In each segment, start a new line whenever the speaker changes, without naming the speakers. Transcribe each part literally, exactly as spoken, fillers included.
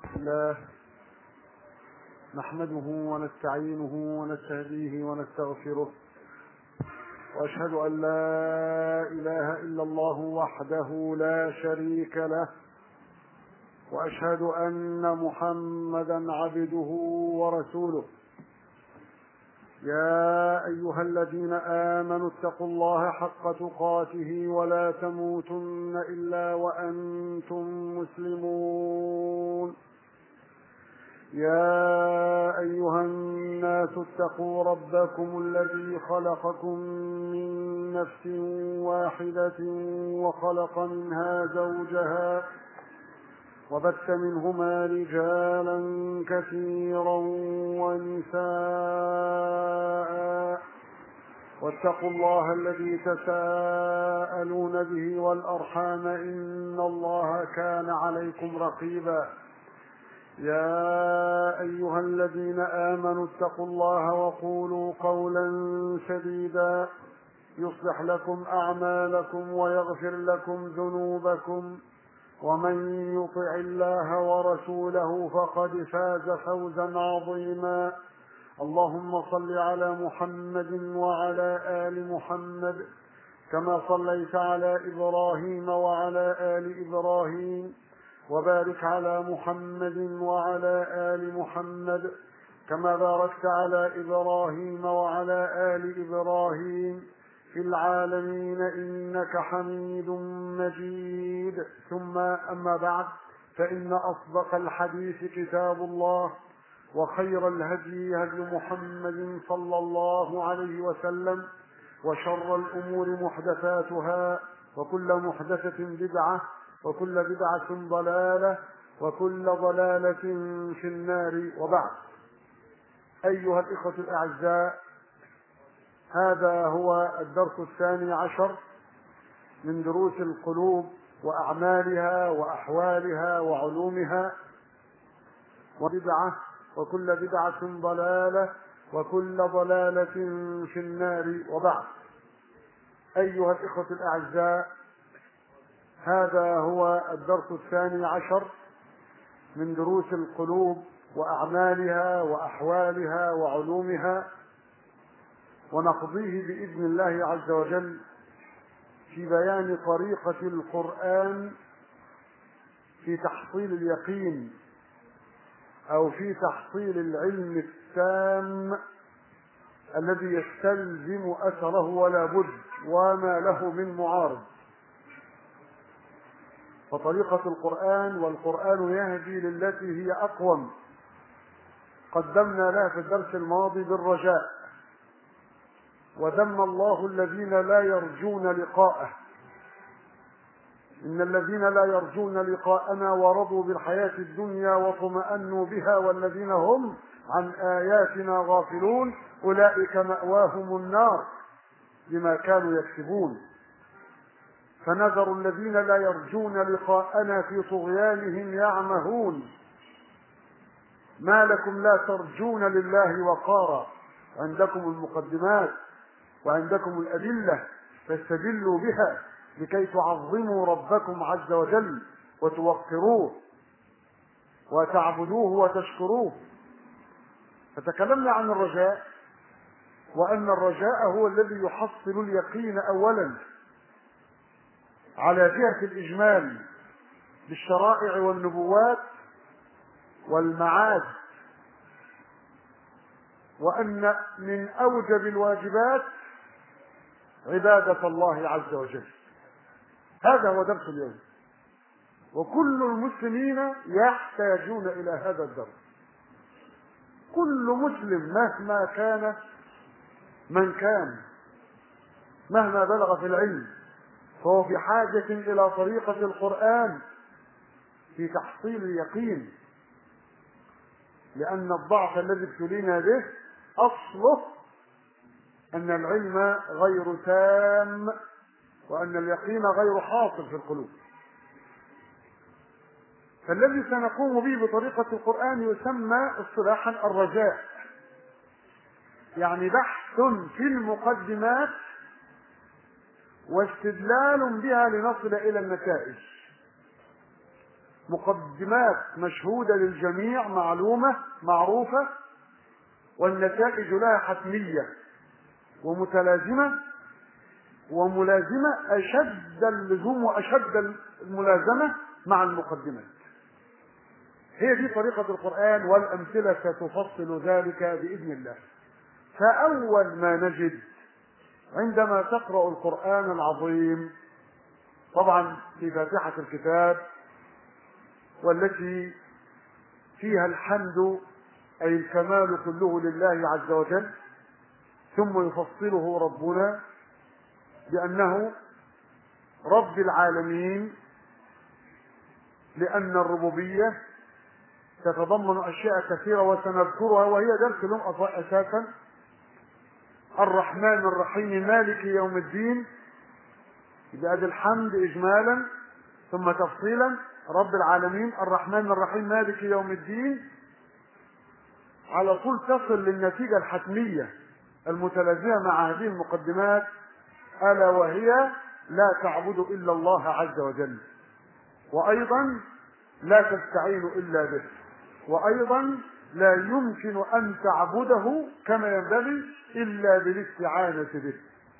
الله نحمده ونستعينه ونستهديه ونستغفره، وأشهد أن لا إله إلا الله وحده لا شريك له، وأشهد أن محمدا عبده ورسوله. يا أيها الذين آمنوا اتقوا الله حق تقاته ولا تموتن إلا وأنتم مسلمون. يا أيها الناس اتقوا ربكم الذي خلقكم من نفس واحدة وخلق منها زوجها وبث منهما رجالا كثيرا ونساء، واتقوا الله الذي تساءلون به والأرحام إن الله كان عليكم رقيبا. يا أيها الذين آمنوا اتقوا الله وقولوا قولا سديدا يصلح لكم أعمالكم ويغفر لكم ذنوبكم، ومن يطع الله ورسوله فقد فاز فوزا عظيما. اللهم صل على محمد وعلى آل محمد كما صليت على إبراهيم وعلى آل إبراهيم، وبارك على محمد وعلى آل محمد كما باركت على إبراهيم وعلى آل إبراهيم في العالمين إنك حميد مجيد. ثم أما بعد، فإن أصدق الحديث كتاب الله، وخير الهدي هدي محمد صلى الله عليه وسلم، وشر الأمور محدثاتها، وكل محدثة بدعة، وكل بدعة ضلالة، وكل ضلالة في النار. وبعد، أيها الإخوة الأعزاء، هذا هو الدرس الثاني عشر من دروس القلوب وأعمالها وأحوالها وعلومها. وبدعة وكل بدعة ضلالة وكل ضلالة في النار. وبعد، أيها الإخوة الأعزاء، هذا هو الدرس الثاني عشر من دروس القلوب وأعمالها وأحوالها وعلومها، ونقضيه بإذن الله عز وجل في بيان طريقة القرآن في تحصيل اليقين، أو في تحصيل العلم التام الذي يستلزم أثره ولا بد وما له من معارض. فطريقة القرآن، والقرآن يهدي للتي هي أقوم، قدمنا لها في الدرس الماضي بالرجاء، وذم الله الذين لا يرجون لقاءه. إن الذين لا يرجون لقاءنا ورضوا بالحياة الدنيا واطمأنوا بها والذين هم عن آياتنا غافلون أولئك مأواهم النار بما كانوا يكسبون. فنذر الذين لا يرجون لقاءنا في طغيانهم يعمهون. ما لكم لا ترجون لله وقارا؟ عندكم المقدمات وعندكم الأدلة فاستدلوا بها لكي تعظموا ربكم عز وجل وتوقروه وتعبدوه وتشكروه. فتكلمنا عن الرجاء، وأن الرجاء هو الذي يحصل اليقين أولا على جهة الإجمال بالشرائع والنبوات والمعاد، وأن من أوجب الواجبات عبادة الله عز وجل. هذا هو درس اليوم، وكل المسلمين يحتاجون إلى هذا الدرس. كل مسلم مهما كان من كان، مهما بلغ في العلم، فهو في حاجة إلى طريقة القرآن في تحصيل اليقين، لأن الضعف الذي ابتلينا به أصله أن العلم غير تام، وأن اليقين غير حاصل في القلوب. فالذي سنقوم به بطريقة القرآن يسمى اصطلاحا الرجاء، يعني بحث في المقدمات واستدلال بها لنصل إلى النتائج. مقدمات مشهودة للجميع معلومة معروفة، والنتائج لها حتمية ومتلازمة وملازمة أشد اللزوم وأشد الملازمة مع المقدمات. هي دي طريقة القرآن، والأمثلة ستفصل ذلك بإذن الله. فأول ما نجد عندما تقرأ القرآن العظيم، طبعا في فاتحة الكتاب والتي فيها الحمد أي الكمال كله لله عز وجل، ثم يفصله ربنا بأنه رب العالمين، لأن الربوبية تتضمن أشياء كثيرة وسنذكرها وهي درس لهم أساسا. الرحمن الرحيم مالك يوم الدين، بأدي الحمد إجمالا ثم تفصيلا. رب العالمين الرحمن الرحيم مالك يوم الدين، على طول تصل للنتيجة الحتمية المتلازمة مع هذه المقدمات، ألا وهي لا تعبد إلا الله عز وجل، وأيضا لا تستعين إلا به، وأيضا لا يمكن أن تعبده كما ينبغي إلا بالاستعانة به.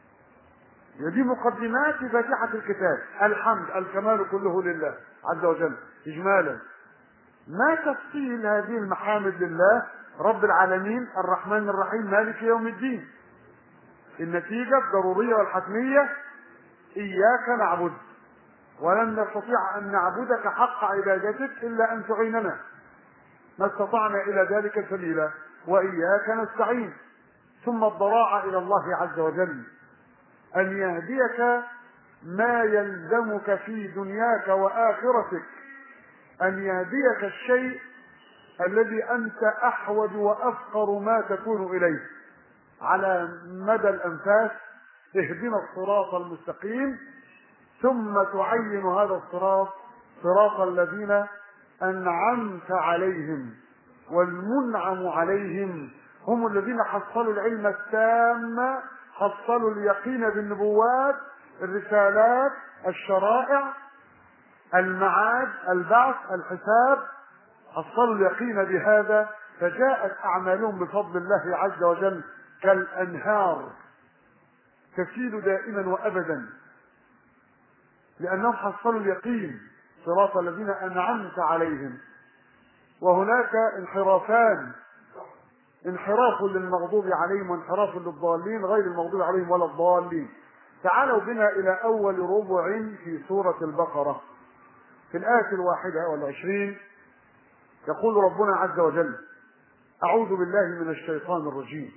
هذه مقدمات في فاتحة الكتاب. الحمد الكمال كله لله عز وجل إجمالا. ما تفصيل هذه المحامد لله رب العالمين الرحمن الرحيم مالك يوم الدين؟ النتيجة الضرورية والحتمية إياك نعبد، ولن نستطيع أن نعبدك حق عبادتك إلا أن تعيننا، ما استطعنا إلى ذلك سبيلا، وإياك نستعين. ثم الضراعة إلى الله عز وجل أن يهديك ما يلزمك في دنياك وآخرتك، أن يهديك الشيء الذي أنت أحوج وأفقر ما تكون إليه على مدى الأنفاس. اهدنا الصراط المستقيم، ثم تعين هذا الصراط صراط الذين أنعمت عليهم، والمنعم عليهم هم الذين حصلوا العلم التام، حصلوا اليقين بالنبوات، الرسالات، الشرائع، المعاد، البعث، الحساب، حصلوا اليقين بهذا، فجاءت أعمالهم بفضل الله عز وجل كالأنهار تسيل دائما وأبدا، لأنهم حصلوا اليقين صراط الذين أنعمت عليهم. وهناك انحرافان، انحراف للمغضوب عليهم وانحراف للضالين غير المغضوب عليهم ولا الضالين. تعالوا بنا إلى أول ربع في سورة البقرة في الآية الواحدة والعشرين. يقول ربنا عز وجل: أعوذ بالله من الشيطان الرجيم.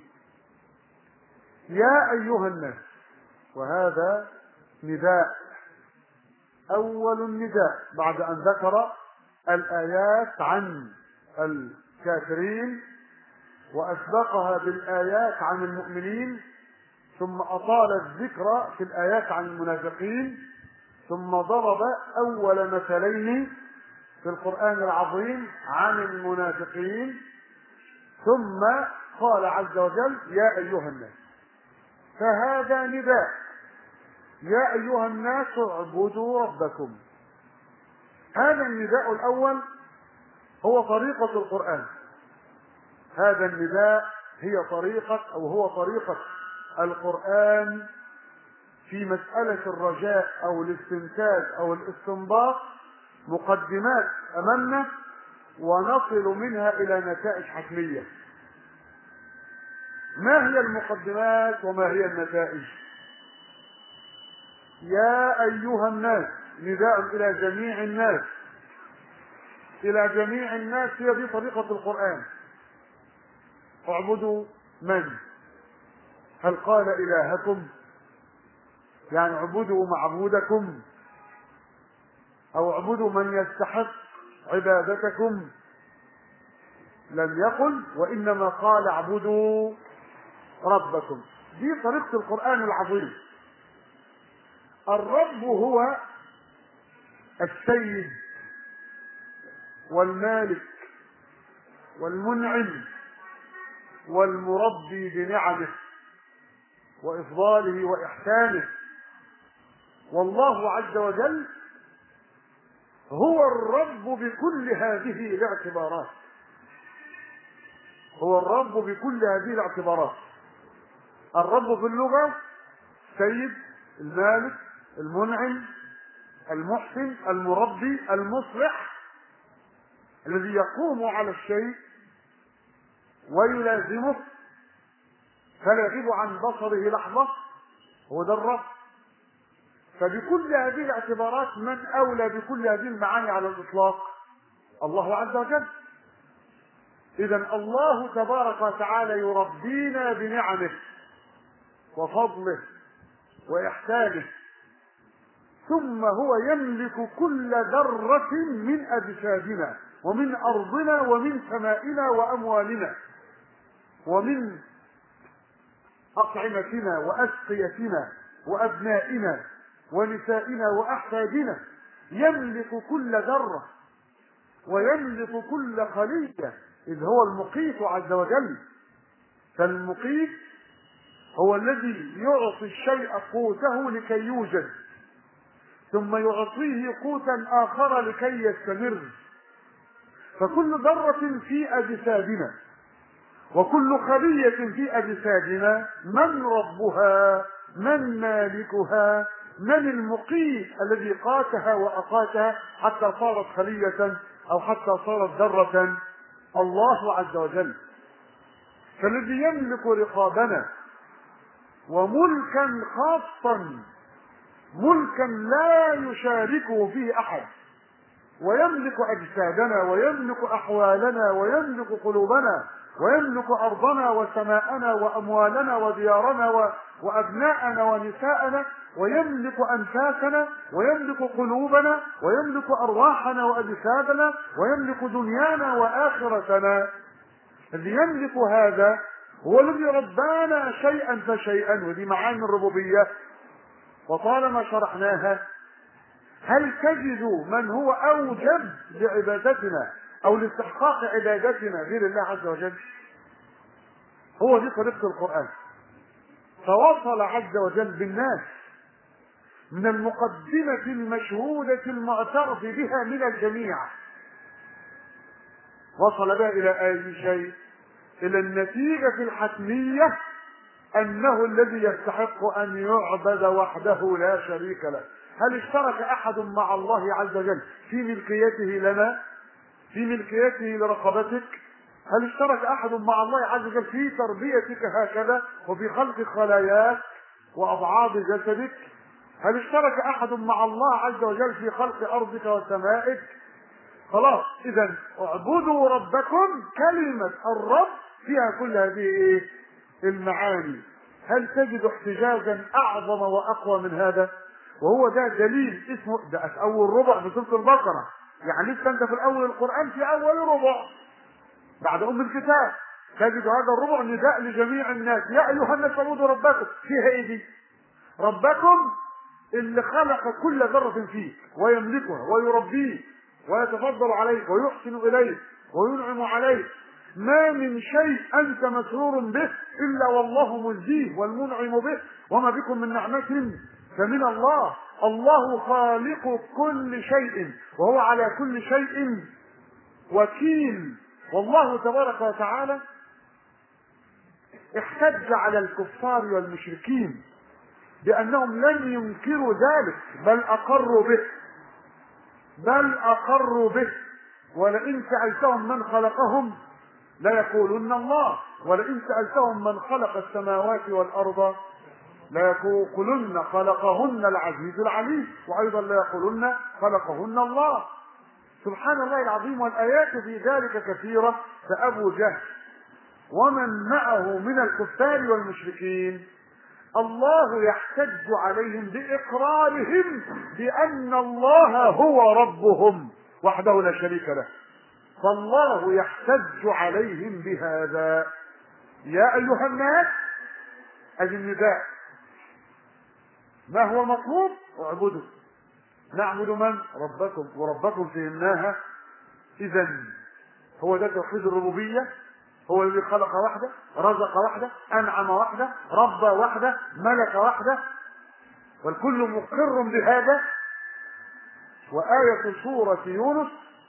يا أيها الناس، وهذا نداء، أول النداء بعد أن ذكر الآيات عن الكافرين وأسبقها بالآيات عن المؤمنين، ثم أطال الذكر في الآيات عن المنافقين، ثم ضرب أول مثلين في القرآن العظيم عن المنافقين، ثم قال عز وجل: يا أيها الناس. فهذا نداء، يا أيها الناس اعبدوا ربكم. هذا النداء الأول هو طريقة القرآن، هذا النداء هي طريقة أو هو طريقة القرآن في مسألة الرجاء أو الاستنتاج أو الاستنباط. مقدمات أمامنا ونصل منها إلى نتائج حتمية. ما هي المقدمات وما هي النتائج؟ يا أيها الناس نداء إلى جميع الناس، إلى جميع الناس. هي دي طريقة القرآن. اعبدوا من؟ هل قال إلهكم؟ يعني اعبدوا معبودكم، أو اعبدوا من يستحق عبادتكم؟ لم يقل، وإنما قال اعبدوا ربكم. دي طريقة القرآن العظيم. الرب هو السيد والمالك والمنعم والمربي بنعمه وإفضاله وإحسانه. والله عز وجل هو الرب بكل هذه الاعتبارات، هو الرب بكل هذه الاعتبارات. الرب في اللغة سيد، المالك، المنعم، المحسن، المربي، المصلح، الذي يقوم على الشيء ويلازمه فلا يغيب عن بصره لحظة، هو ده الرب. فبكل هذه الاعتبارات من أولى بكل هذه المعاني على الإطلاق؟ الله عز وجل. إذا الله تبارك وتعالى يربينا بنعمه وفضله وإحسانه، ثم هو يملك كل ذرة من أجسادنا ومن أرضنا ومن سمائنا وأموالنا ومن أطعمتنا وأسقيتنا وأبنائنا ونسائنا وأحفادنا. يملك كل ذرة ويملك كل خلية، إذ هو المقيت عز وجل. فالمقيت هو الذي يعطي الشيء قوته لكي يوجد، ثم يعطيه قوتا آخر لكي يستمر. فكل ذرة في أجسادنا وكل خلية في أجسادنا من ربها؟ من مالكها؟ من المقيت الذي قاتها وأقاتها حتى صارت خلية أو حتى صارت ذرة؟ الله عز وجل. فالذي يملك رقابنا وملكا خاصا، ملكا لا يشاركه فيه أحد، ويملك أجسادنا ويملك أحوالنا ويملك قلوبنا ويملك أرضنا وسماءنا وأموالنا وديارنا وأبناءنا ونساءنا، ويملك أنفاسنا ويملك قلوبنا ويملك أرواحنا وأجسادنا ويملك دنيانا وآخرتنا. الذي يملك هذا هو الذي ربانا شيئا فشيئا، ودي معاني الربوبية وطالما شرحناها. هل تجد من هو أوجب لعبادتنا أو لاستحقاق عبادتنا غير الله عز وجل؟ هو دي طريقة القرآن. فوصل عز وجل بالناس من المقدمة المشهودة المعترف بها من الجميع، وصل بها إلى أي شيء؟ إلى النتيجة الحتمية أنه الذي يستحق أن يعبد وحده لا شريك له. هل اشترك أحد مع الله عز وجل في ملكيته لنا، في ملكيته لرقبتك؟ هل اشترك أحد مع الله عز وجل في تربيتك هكذا وفي خلق خلاياك وأبعاد جسدك؟ هل اشترك أحد مع الله عز وجل في خلق أرضك وسمائك؟ خلاص، إذا اعبدوا ربكم، كلمة الرب فيها كل هذه المعاني. هل تجد احتجاجا أعظم وأقوى من هذا؟ وهو ده دليل اسمه ده في أول ربع في سورة البقرة، يعني لسه أنت في الأول القرآن في أول ربع بعد أم الكتاب، تجد هذا الربع نداء لجميع الناس: يا أيها الناس اعبدوا ربكم. فيها إيه دي؟ ربكم اللي خلق كل ذرة فيك ويملكها ويربيك ويتفضل عليك ويحسن إليك وينعم عليك. ما من شيء أنت مسرور به إلا والله مجزيه والمنعم به، وما بكم من نعمة فمن الله. الله خالق كل شيء وهو على كل شيء وكيل. والله تبارك وتعالى احتج على الكفار والمشركين بأنهم لن ينكروا ذلك، بل أقروا به بل أقروا به ولئن سألتهم من خلقهم ليقولن الله، ولئن سألتهم من خلق السماوات والأرض ليقولن خلقهن العزيز العليم، وأيضا ليقولن خلقهن الله. سبحان الله العظيم. والآيات في ذلك كثيرة. فأبو جهل ومن معه من الكفار والمشركين الله يحتج عليهم بإقرارهم بأن الله هو ربهم وحده لا شريك له. فالله يحتج عليهم بهذا: يا أيها الناس، أدي النداء. ما هو المطلوب؟ اعبدوا. نعبد من؟ ربكم. وربكم فهمناها. إذا هو ده توحيد الربوبية. هو الذي خلق وحده، رزق وحده، أنعم وحده، ربى وحده، ملك وحده، والكل مقر بهذا. وآية سورة يونس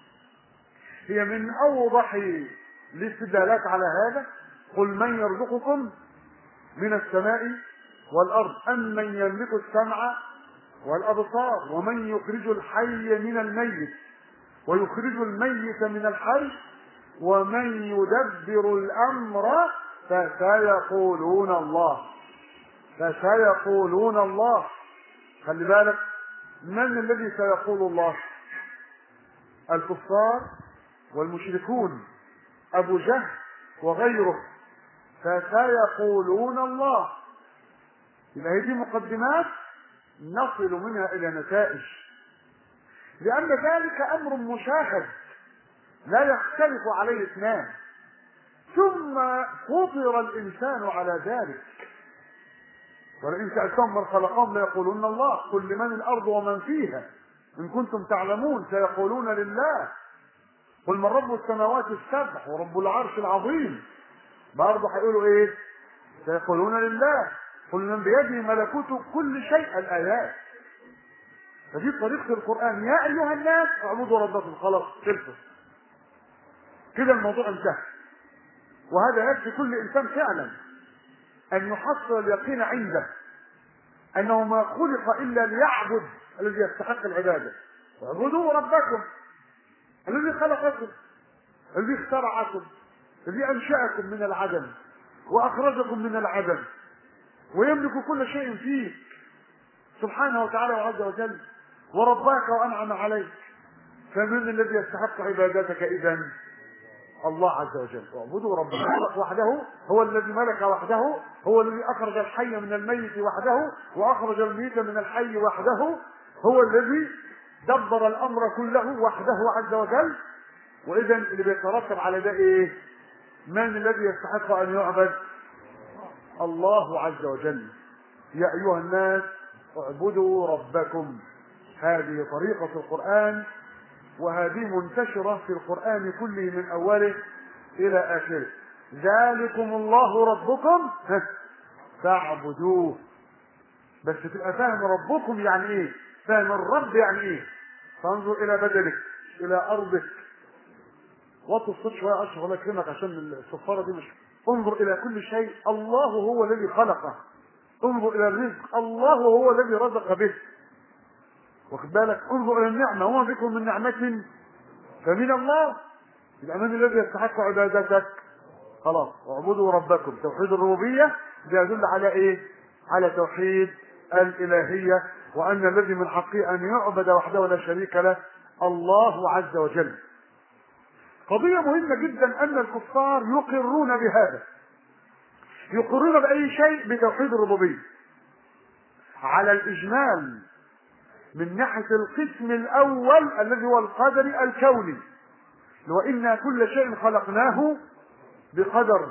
هي من أوضح الاستدلالات على هذا. قل من يرزقكم من السماء والأرض أم من يملك السمع والأبصار ومن يخرج الحي من الميت ويخرج الميت من الحي ومن يدبر الأمر فسيقولون الله فسيقولون الله. خلي بالك، من الذي سيقول الله؟ الكفار والمشركون، أبو جهل وغيره. فسيقولون الله. يبقى هذه مقدمات نصل منها إلى نتائج، لأن ذلك أمر مشاهد لا يختلف عليه اثنان، ثم فطر الإنسان على ذلك. ولئن سألتهم من خلقهم ليقولون الله قل لمن الأرض ومن فيها إن كنتم تعلمون سيقولون لله قل من رب السماوات السبع ورب العرش العظيم. برضه هيقولوا إيه؟ سيقولون لله. قل من بيده ملكوت كل شيء، الآيات. فدي طريقة القرآن، يا أيها الناس اعبدوا ربكم. خلاص خلصت كده، الموضوع انتهى. وهذا يكفي كل إنسان فعلا أن يحصل اليقين عنده أنه ما خلق إلا ليعبد الذي يستحق العبادة. اعبدوا ربكم الذي خلقكم الذي اخترعكم الذي أنشأكم من العدم وأخرجكم من العدم ويملك كل شيء فيك سبحانه وتعالى وعز وجل، ورباك وأنعم عليك. فمن الذي يستحق عبادتك إذن؟ الله عز وجل. اعبدوا ربكم وحده، هو الذي ملك وحده، هو الذي أخرج الحي من الميت وحده وأخرج الميت من الحي وحده، هو الذي دبر الأمر كله وحده عز وجل. وإذن اللي بيترتب على ده إيه؟ من الذي يستحق أن يعبد؟ الله عز وجل. يا أيها الناس اعبدوا ربكم. هذه طريقة القرآن، وهذه منتشرة في القرآن كله من أوله إلى آخره. ذلكم الله ربكم فاعبدوه. بس تبقى فاهم ربكم يعني إيه، فاهم الرب يعني إيه. فانظر إلى بدنك، إلى أرضك. وطي الصوت شوية أشرف الله يكرمك عشان الصفارة دي مش. انظر إلى كل شيء، الله هو الذي خلقه. انظر إلى الرزق، الله هو الذي رزق به. واخد بالك؟ انظر إلى النعمة، وما بكم من نعمة فمن الله. يبقى من الذي يستحق عبادتك؟ خلاص، اعبدوا ربكم. توحيد الربوبية بيدل على إيه؟ على توحيد الإلهية، وأن الذي من حقه أن يعبد وحده لا شريك له الله عز وجل. قضية مهمة جدا أن الكفار يقرون بهذا، يقرون بأي شيء بتوحيد الربوبية على الإجمال من ناحية القسم الأول الذي هو القدر الكوني، وإنا كل شيء خلقناه بقدر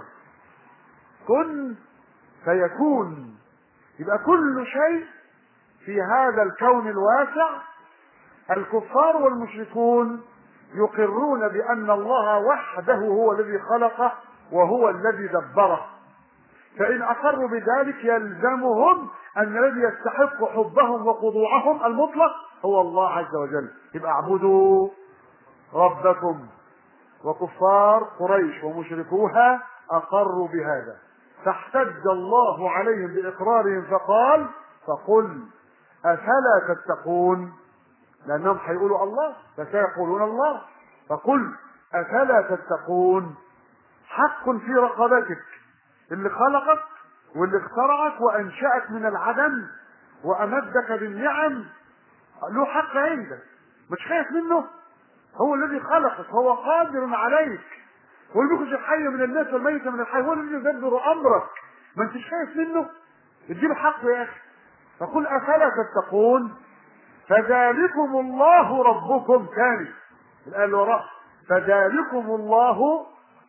كن فيكون. يبقى كل شيء في هذا الكون الواسع الكفار والمشركون يقرون بأن الله وحده هو الذي خلقه وهو الذي دبره. فإن أقروا بذلك يلزمهم أن الذي يستحق حبهم وخضوعهم المطلق هو الله عز وجل. يبقى اعبدوا ربكم. وكفار قريش ومشركوها أقروا بهذا، فاحتج الله عليهم بإقرارهم فقال فقل أفلا تتقون، لأنهم هيقولوا الله فسيقولون الله. فقل أفلا تتقون، حق في رقبتك اللي خلقك واللي اخترعك وأنشأك من العدم وأمدك بالنعم، له حق عندك، مش خايف منه؟ هو الذي خلقك، هو قادر عليك، هو اللي بيخرج الحي من الناس والميت من الحي، هو الذي يدبر أمرك، ما انتش خايف منه؟ اديله حقه يا أخي. فقل أفلا تتقون فذلكم الله ربكم. ثاني الآية اللي وراء فذلكم الله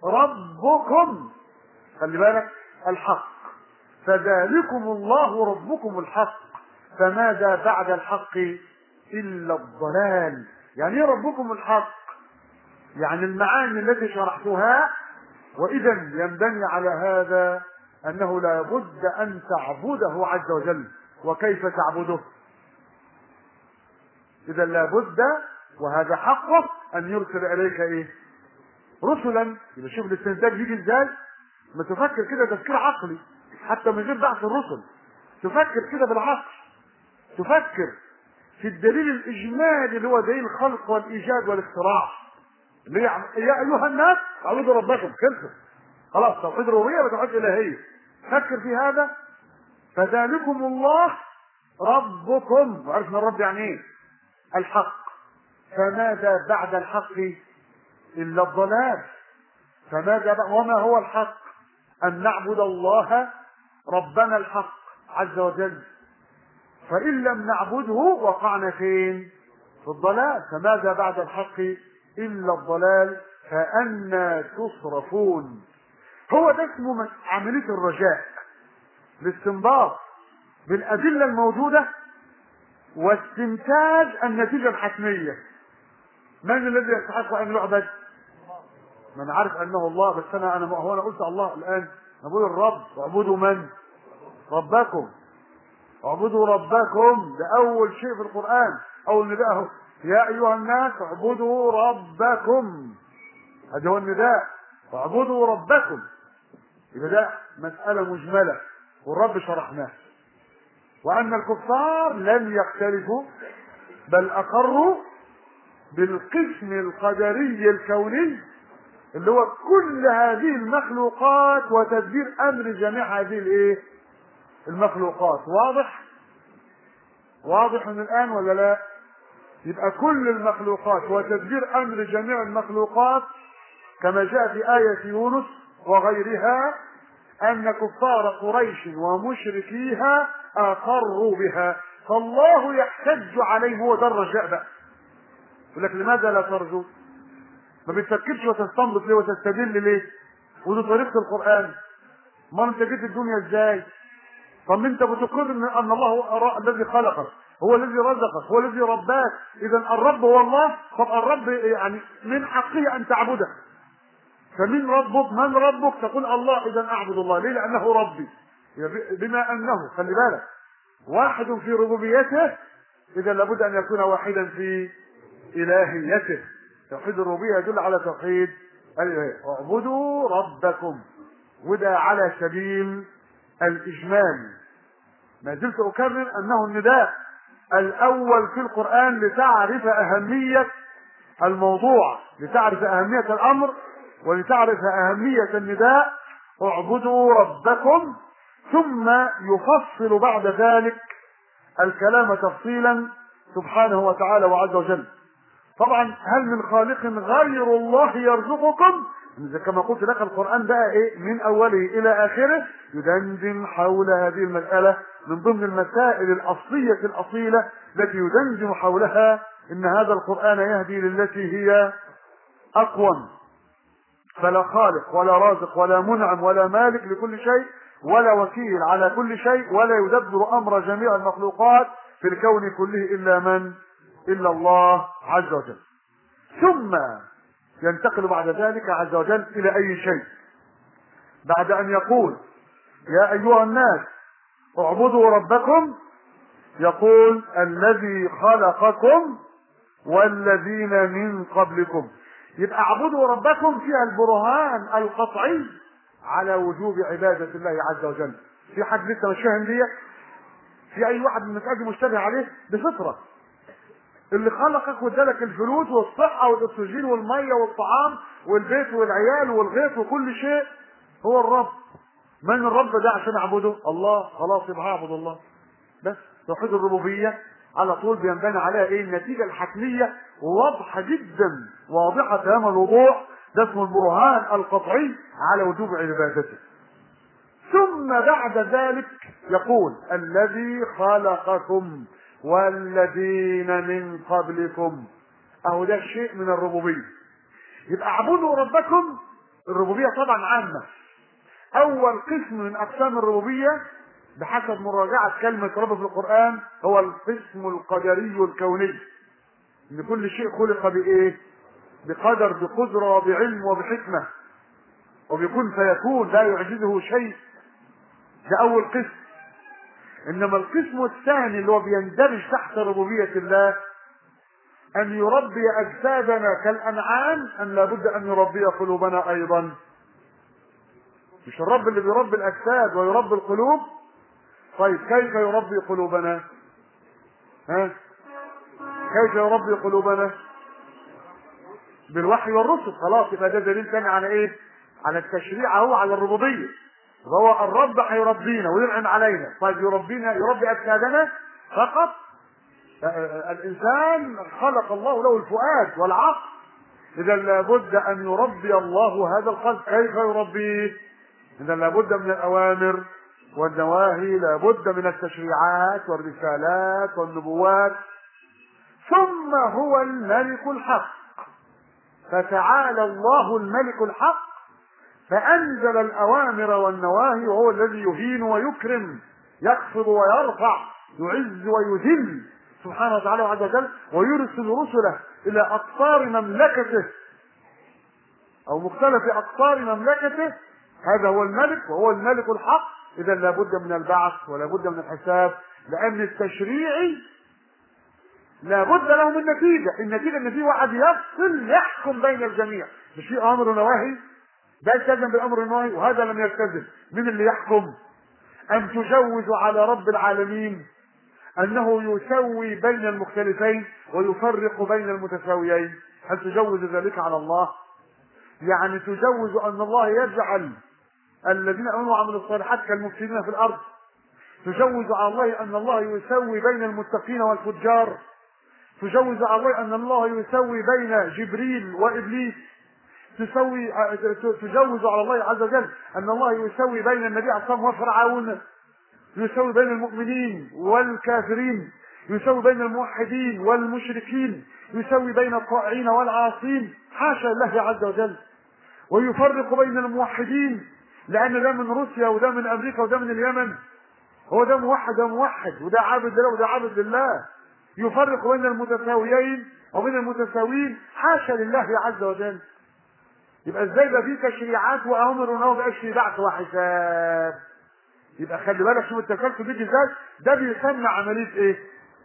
ربكم، خلي بالك الحق، فذلكم الله ربكم الحق، فماذا بعد الحق إلا الضلال. يعني ايه ربكم الحق؟ يعني المعاني التي شرحتها. وإذا ينبني على هذا أنه لا بد أن تعبده عز وجل. وكيف تعبده؟ اذا لابد وهذا حقه ان يرسل اليك ايه؟ رسلا. يبقى شوف الاستنتاج يجي ازاي. ما تفكر كده تفكير عقلي حتى من غير بعث الرسل، تفكر كده بالعقل، تفكر في الدليل الاجمالي اللي هو دليل الخلق والايجاد والاختراع، اللي هي يا ايها الناس اعبدوا ربكم. خلصت خلاص، توحيد الربوبيه وتوحيد الالهيه. فكر في هذا. فذلكم الله ربكم، وعرفنا الرب يعني ايه؟ الحق. فماذا بعد الحق الا الضلال؟ فماذا بعد؟ وما هو الحق؟ ان نعبد الله ربنا الحق عز وجل. فان لم نعبده وقعنا فين؟ في الضلال. فماذا بعد الحق الا الضلال؟ فأنى تصرفون. هو ده اسمه عمليه الرجاء، الاستنباط بالادله الموجوده واستنتاج النتيجه الحتميه. من الذي يستحق ان يعبد؟ من عارف انه الله. بس انا انا هو انا قلت الله الان، نقول الرب. اعبدوا من؟ ربكم. اعبدوا ربكم، ده اول شيء في القران، اول نداء اهو. يا ايها الناس اعبدوا ربكم، هذا هو النداء. اعبدوا ربكم. يبقى ده مساله مجمله والرب شرحناه. وان الكفار لم يختلفوا بل اقروا بالقسم القدري الكوني اللي هو كل هذه المخلوقات وتدبير امر جميع هذه الايه؟ المخلوقات. واضح؟ واضح من الان ولا لا؟ يبقى كل المخلوقات وتدبير امر جميع المخلوقات كما جاء في آية يونس وغيرها ان كفار قريش ومشركيها اقروا بها، فالله يحتج عليهم. هو ده الرجاء بقى. يقول لك لماذا لا ترجو؟ ما بتفكرش وتستنبط ليه وتستدل ليه؟ ودي طريقة القرآن. ما انت جيت الدنيا ازاي؟ طب انت بتقر ان الله هو الذي خلقك، هو الذي رزقك، هو الذي رباك. اذا الرب هو الله. طب الرب يعني من حقه ان تعبده. فمن ربك؟ من ربك؟ تقول الله. اذا اعبد الله. ليه؟ لانه ربي. بما انه خلي بالك واحد في ربوبيته، اذا لابد ان يكون واحدا في الهيته. توحيد الربوبيه يدل على توحيد الالهيه. اعبدوا ربكم، وده على سبيل الاجمال. ما زلت اكرر انه النداء الاول في القران لتعرف اهميه الموضوع، لتعرف اهميه الامر، ولتعرف اهميه النداء. اعبدوا ربكم. ثم يفصل بعد ذلك الكلام تفصيلا سبحانه وتعالى وعز وجل. طبعا هل من خالق غير الله يرزقكم؟ كما قلت لك القرآن بقى ايه من اوله الى اخره يدندن حول هذه المسألة، من ضمن المسائل الاصلية الاصيلة التي يدندن حولها ان هذا القرآن يهدي للتي هي اقوم. فلا خالق ولا رازق ولا منعم ولا مالك لكل شيء ولا وكيل على كل شيء ولا يدبر امر جميع المخلوقات في الكون كله الا من؟ الا الله عز وجل. ثم ينتقل بعد ذلك عز وجل الى اي شيء؟ بعد ان يقول يا ايها الناس اعبدوا ربكم، يقول الذي خلقكم والذين من قبلكم. يبقى اعبدوا ربكم فيها البرهان القطعي على وجوب عبادة الله عز وجل. في حد لسه مش فاهم دي؟ في اي واحد من المسائل دي مشتبه عليه؟ بفطرة. اللي خلقك وادالك الفلوس والصحة والاكسجين والمية والطعام والبيت والعيال والغيط وكل شيء هو الرب. من الرب ده عشان اعبده؟ الله. خلاص يبقى اعبد الله بس. توحيد الربوبية على طول بينبني عليها ايه؟ النتيجة الحتمية واضحة جدا، واضحة تمام الوضوح. ده اسمه البرهان القطعي على وجوب عبادته. ثم بعد ذلك يقول الذي خلقكم والذين من قبلكم. اهو ده شيء من الربوبية. يبقى اعبدوا ربكم. الربوبية طبعا عامة. اول قسم من اقسام الربوبية بحسب مراجعة كلمة رب في القرآن هو القسم القدري الكوني، ان كل شيء خلق بايه؟ بقدر، بقدرة، بعلم وبحكمة، وبيكون فيكون لا يعجزه شيء. ده اول قسم. انما القسم الثاني اللي هو بيندرج تحت ربوبية الله ان يربي اجسادنا كالانعام ام لابد ان يربي قلوبنا ايضا؟ مش الرب اللي بيربي الاجساد ويربي القلوب؟ طيب كيف يربي قلوبنا؟ ها؟ كيف يربي قلوبنا؟ بالوحي والرسل. خلاص يبقى ده دليل ثاني على ايه؟ على التشريع اهو، على الربوبيه. فهو الرب هيربينا وينعم علينا. طيب يربينا يربي اجسادنا فقط؟ الانسان خلق الله له الفؤاد والعقل، اذا لابد ان يربي الله هذا الخلق. كيف يربيه؟ اذا لابد من الاوامر والنواهي، لابد من التشريعات والرسالات والنبوات. ثم هو الملك الحق، فتعالى الله الملك الحق فانزل الاوامر والنواهي، وهو الذي يهين ويكرم، يخفض ويرفع، يعز ويذل سبحانه وتعالى وعز وجل، ويرسل رسله الى اقطار مملكته او مختلف اقطار مملكته. هذا هو الملك وهو الملك الحق. اذا لابد من البعث ولابد من الحساب، لان التشريعي لابد له من نتيجه. النتيجه ان في واحد يفصل يحكم بين الجميع، مش في امر ونواهي، ده التزم بالامر والنهي وهذا لم يلتزم. من اللي يحكم؟ ان تجوز على رب العالمين انه يسوي بين المختلفين ويفرق بين المتساويين. هل تجوز ذلك على الله؟ يعني تجوز ان الله يجعل الذين امنوا وعملوا الصالحات كالمفسدين في الارض؟ تجوز على الله ان الله يسوي بين المتقين والفجار؟ تجوز على الله ان الله يسوي بين جبريل وابليس؟ تسوي تجوز على الله عز وجل ان الله يسوي بين النبي عليه الصلاه والسلام وفرعون؟ يسوي بين المؤمنين والكافرين؟ يسوي بين الموحدين والمشركين؟ يسوي بين الطائعين والعاصين؟ حاشا لله عز وجل. ويفرق بين الموحدين، لان ده من روسيا وده من امريكا وده من اليمن، هو ده موحد وموحد، وده عابد لله وده عابد لله. يفرق بين المتساويين وبين المتساويين؟ حاشا لله عز وجل. يبقى ازاي ده في تشريعات واوامر ونهي بقاش في بعث وحساب؟ يبقى خلي بالك شوف التسلسل بيجي ازاي. ده بيسمى عمليه ايه؟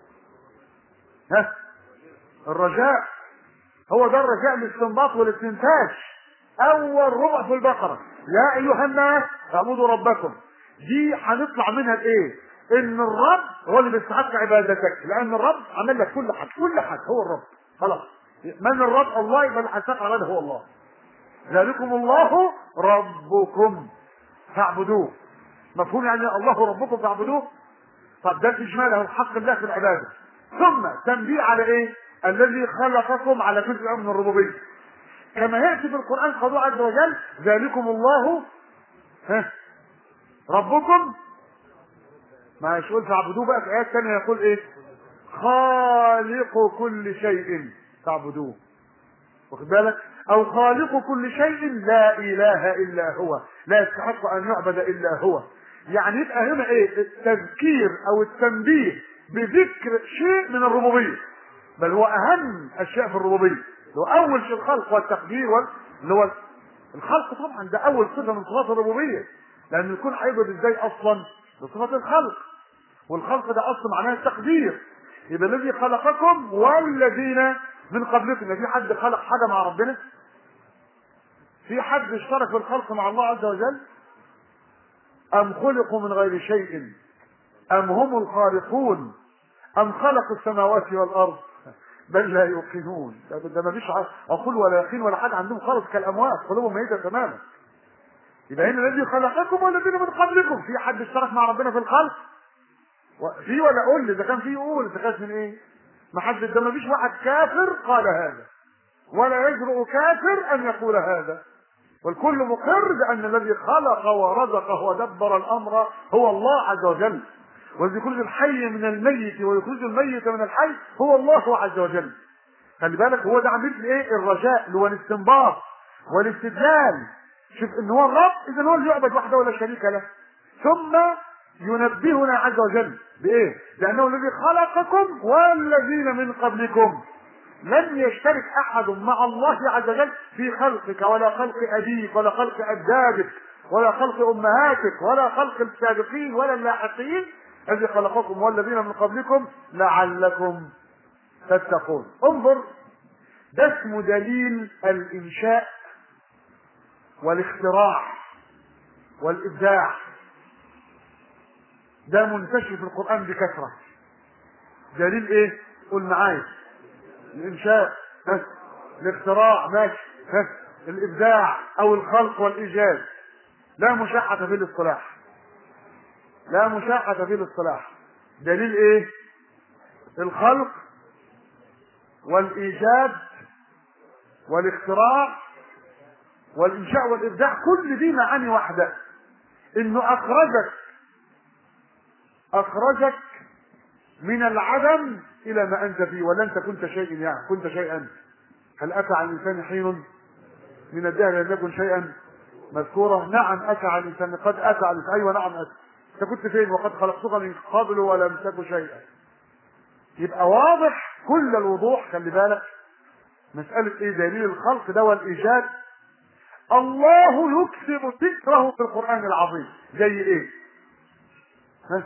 ها؟ الرجاء. هو ده الرجاء، الاستنباط والاستنتاج. اول ربع في البقره يا ايها الناس اعبدوا ربكم، دي هنطلع منها بايه؟ ان الرب هو اللي بيستحق عبادتك، لان الرب عمل لك كل حاجه، كل حاجه هو الرب. خلاص، من الرب؟ الله، يبقى اللي هيستحق عباده هو الله. ذلكم الله ربكم فاعبدوه. مفهوم يعني الله ربكم فاعبدوه؟ طب ده الاجمال هو حق الله في العباده. ثم تنبيه على ايه؟ الذي خلقكم، على جزء من الربوبيه. كما ياتي في القران قوله عز وجل ذلكم الله ها ربكم، ما يقول فاعبدوه بقى في ايات ثانيه يقول ايه؟ خالق كل شيء فاعبدوه. واخد بالك؟ او خالق كل شيء لا اله الا هو، لا يستحق ان يعبد الا هو. يعني يبقى هنا ايه؟ التذكير او التنبيه بذكر شيء من الربوبيه، بل هو اهم اشياء في الربوبيه. هو اول شيء الخلق والتقدير وال... اللي هو الخلق. طبعا ده اول صفه من صفات الربوبيه، لان يكون هيعبد ازاي اصلا؟ بصفه الخلق، والخلق ده اصلا معناه التقدير. يبقى الذي خلقكم والذين من قبلكم. في حد خلق حاجه مع ربنا؟ في حد اشترك في الخلق مع الله عز وجل؟ ام خلقوا من غير شيء ام هم الخالقون ام خلقوا السماوات والارض بل لا يوقنون. ده ما فيش عقول ولا يقين ولا حاجه عندهم خالص، كالاموات قلوبهم ميته تماما. يبقى هنا الذي خلقكم والذين من قبلكم. في حد اشترك مع ربنا في الخلق؟ في ولا قول لي اذا كان في، قول اذا كانت من ايه؟ ما حد، ده ما فيش واحد كافر قال هذا، ولا يجرؤ كافر ان يقول هذا، والكل مقر بان الذي خلق ورزق ودبر الامر هو الله عز وجل، والذي يخرج الحي من الميت ويخرج الميت من الحي هو الله عز وجل. خلي بالك، هو ده عمليه الايه؟ الرجاء، اللي هو الاستنباط والاستدلال. شوف ان هو الرب، اذا هو اللي يعبد وحده ولا شريك له. ثم ينبهنا عز وجل بايه؟ لانه الذي خلقكم والذين من قبلكم. لن يشترك احد مع الله عز وجل في خلقك، ولا خلق ابيك، ولا خلق اجدادك، ولا خلق امهاتك، ولا خلق السابقين ولا اللاحقين. الذي خلقكم والذين من قبلكم لعلكم تتقون. انظر، ده اسمه دليل الإنشاء والاختراع والإبداع. ده منتشر في القرآن بكثرة. دليل ايه؟ قول معايا. الإنشاء، ها؟ الاختراع، ماشي، ها؟ الإبداع أو الخلق والإيجاد. لا مشاحة في الاصطلاح، لا مشاحة في الاصطلاح. دليل ايه؟ الخلق والإيجاد والاختراع والإنشاء والإبداع، كل دي معاني واحدة. إنه أخرجك أخرجك من العدم إلى ما أنت فيه، ولا أنت كنت شيء، يعني كنت شيئا. هل أتى على الإنسان حين من الدهر لم يكن شيئا مذكورا؟ نعم أتى على الإنسان، قد أتى على الإنسان، أيوة نعم أتى. أنت كنت فين؟ وقد خلقتك من قبل ولم تك شيئا. يبقى واضح كل الوضوح. خلي بالك مسألة إيه؟ دليل الخلق ده والإيجاد. الله يكسب ذكره في القرآن العظيم. زي إيه؟ ها؟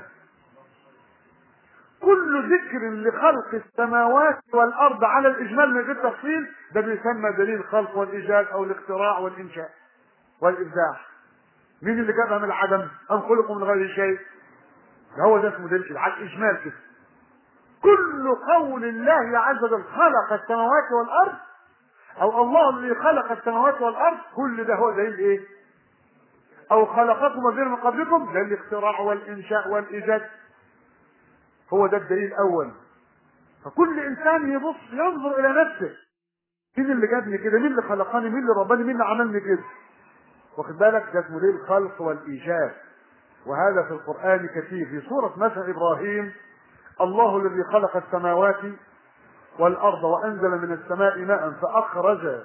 كل ذكر لخلق السماوات والأرض على الإجمال من غير تفصيل، ده بيسمى دليل الخلق والإيجاد أو الاختراع والإنشاء والإبداع. مين اللي جابها من العدم؟ أم خلقوا من غير شيء؟ هو ده اسمه دليل على الإجمال كده. كل قول الله عز وجل خلق السماوات والأرض، أو الله الذي خلق السماوات والأرض، كل ده هو دليل إيه؟ أو خلقكم الذين من قبلكم، ده الاختراع والإنشاء والإيجاد. هو ده الدليل الأول. فكل إنسان يبص ينظر إلى نفسه، مين اللي جابني كده؟ مين اللي خلقني؟ مين اللي رباني؟ مين اللي عملني كده؟ واخد بالك؟ ده اسمه دليل الخلق والإيجاد. وهذا في القرآن كثير. في سورة مثل إبراهيم: الله الذي خلق السماوات والأرض وأنزل من السماء ماء فأخرج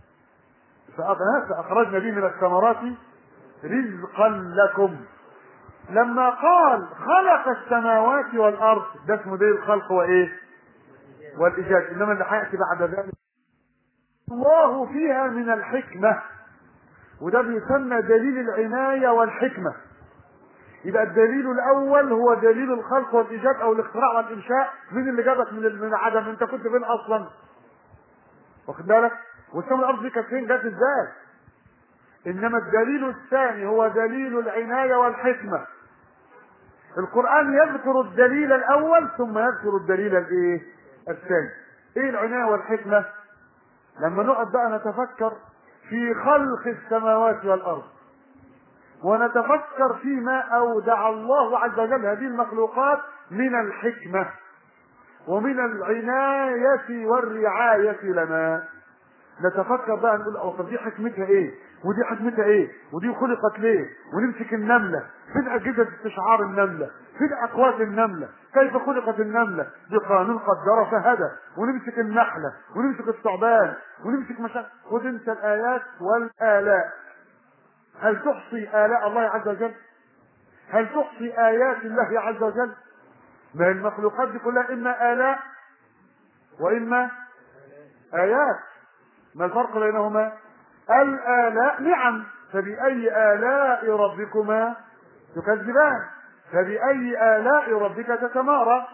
فأخرجنا به من الثمرات رزقا لكم. لما قال خلق السماوات والأرض، ده اسمه دليل الخلق وإيه؟ والإيجاد. إنما اللي هيأتي بعد ذلك الله فيها من الحكمة، وده بيسمى دليل العناية والحكمة. يبقى الدليل الأول هو دليل الخلق والإيجاد أو الاختراع والإنشاء. مين اللي جابك من من العدم؟ أنت كنت فين أصلا؟ واخد بالك؟ والسماء والأرض دي كانت فين؟ جت إزاي؟ إنما الدليل الثاني هو دليل العناية والحكمة. القرآن يذكر الدليل الأول ثم يذكر الدليل الإيه؟ الثاني. إيه العناية والحكمة؟ لما نقعد بقى نتفكر في خلق السماوات والأرض، ونتفكر فيما أودع الله عز وجل هذه المخلوقات من الحكمة ومن العناية والرعاية لنا، نتفكر بقى نقول أو طب دي حكمتها إيه؟ ودي حكمتها إيه؟ ودي خلقت ليه؟ ونمسك النملة، فين أجهزة استشعار النملة؟ فين أقوات النملة؟ كيف خلقت النملة؟ بقانون قدر فهدى. ونمسك النحلة، ونمسك الثعبان، ونمسك مشاكل. خذ انت الآيات والآلاء. هل تحصي آلاء الله عز وجل؟ هل تحصي آيات الله عز وجل؟ ما المخلوقات دي كلها إما آلاء وإما آيات. ما الفرق بينهما؟ الآلاء نعم، فبأي آلاء ربكما تكذبان؟ فبأي آلاء ربك تتمارى؟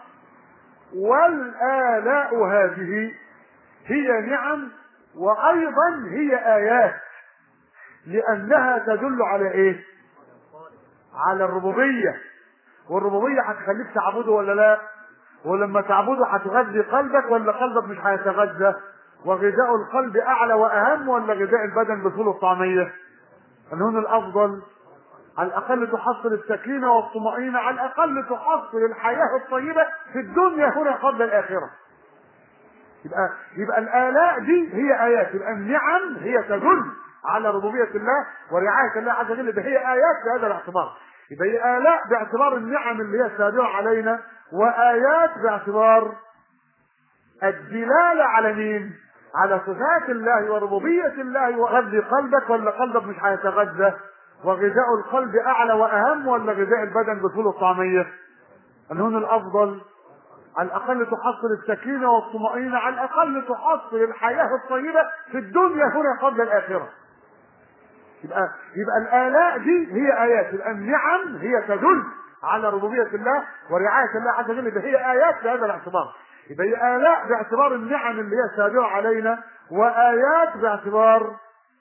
والآلاء هذه هي نعم وأيضا هي آيات، لأنها تدل على إيه؟ على الربوبية. والربوبية هتخليك تعبده ولا لا؟ ولما تعبده هتغذي قلبك ولا قلبك مش هيتغذى؟ وغذاء القلب أعلى وأهم ولا غذاء البدن بفول الطعمية؟ هنا الأفضل. على الأقل تحصل السكينة والطمأنينة، على الأقل تحصل الحياة الطيبة في الدنيا هنا قبل الآخرة. يبقى يبقى الآلاء دي هي آيات. يبقى النعم هي تدل على ربوبية الله ورعاية الله عز وجل، هي آيات بهذا الاعتبار. يبقى هي آلاء باعتبار النعم اللي هي السابقة علينا، وآيات باعتبار الدلالة على مين؟ على صفات الله وربوبية الله. وغذي قلبك ولا قلبك مش هيتغذى؟ وغذاء القلب أعلى وأهم ولا غذاء البدن بفول الطعمية؟ هنا الأفضل. على الأقل تحصل السكينة والطمأنينة، على الأقل تحصل الحياة الطيبة في الدنيا هنا قبل الآخرة. يبقى يبقى الآلاء دي هي آيات. يبقى النعم هي تدل على ربوبية الله ورعاية الله عز وجل، هي آيات بهذا الاعتبار. يبقى هي آلاء باعتبار النعم اللي هي سابقة علينا، وآيات باعتبار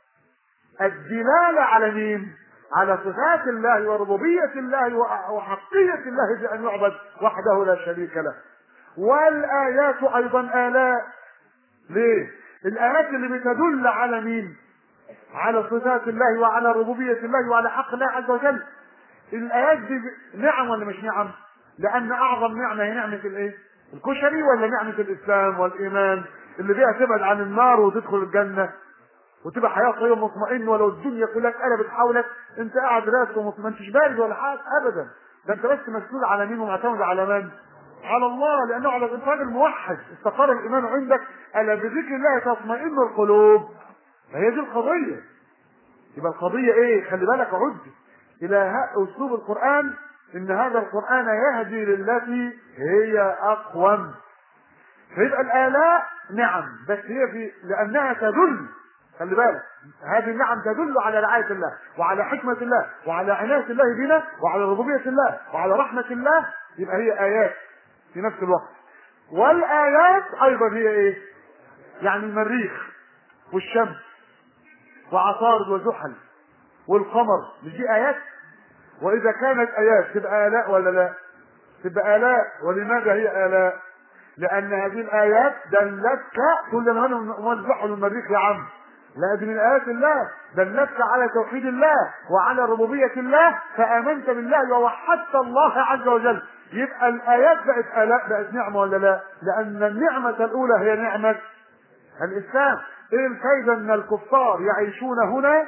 الدلالة على مين؟ على صفات الله وربوبية الله وحقية الله بأن يعبد وحده لا شريك له. والآيات أيضا آلاء. ليه؟ الآيات اللي بتدل على مين؟ على صفات الله وعلى ربوبية الله وعلى حق الله عز وجل. الآيات دي نعم ولا مش نعم؟ لأن أعظم نعمة هي نعمة الإيه؟ الكشري، ولا نعمة الإسلام والإيمان اللي بيها تبعد عن النار وتدخل الجنة وتبقى حياة طيبة مطمئنة، ولو الدنيا كلها اتقلبت حولك انت قاعد راسك وما انتش بارد ولا حاجة أبدا. ده انت بس مسؤول على مين ومعتمد على من؟ على الله، لأنه على الإنسان الموحد استقر الإيمان عندك. ألا بذكر الله تطمئن القلوب. فهي دي القضية. يبقى القضية إيه؟ خلي بالك عد إلى أسلوب القرآن، إن هذا القرآن يهدي للتي هي أقوم. فيبقى الآلاء نعم، بس هي في لأنها تدل، خلي بالك هذه النعم تدل على رعاية الله وعلى حكمة الله وعلى عناية الله بنا وعلى ربوبية الله وعلى رحمة الله. يبقى هي آيات في نفس الوقت. والآيات أيضا هي إيه؟ يعني المريخ والشمس وعطارد وزحل والقمر، مش دي آيات؟ وإذا كانت آيات تبقى آلاء ولا لا؟ تبقى آلاء. ولماذا هي آلاء؟ لأن هذه الآيات دلتك كل ما نوزعه للمريخ يا عم، لا دي من آيات الله، دلتك على توحيد الله وعلى ربوبية الله، فآمنت بالله ووحدت الله عز وجل. يبقى الآيات بقت آلاء، بقت نعمة ولا لا؟ لأن النعمة الأولى هي نعمة الإسلام. إيه الفايدة أن الكفار يعيشون هنا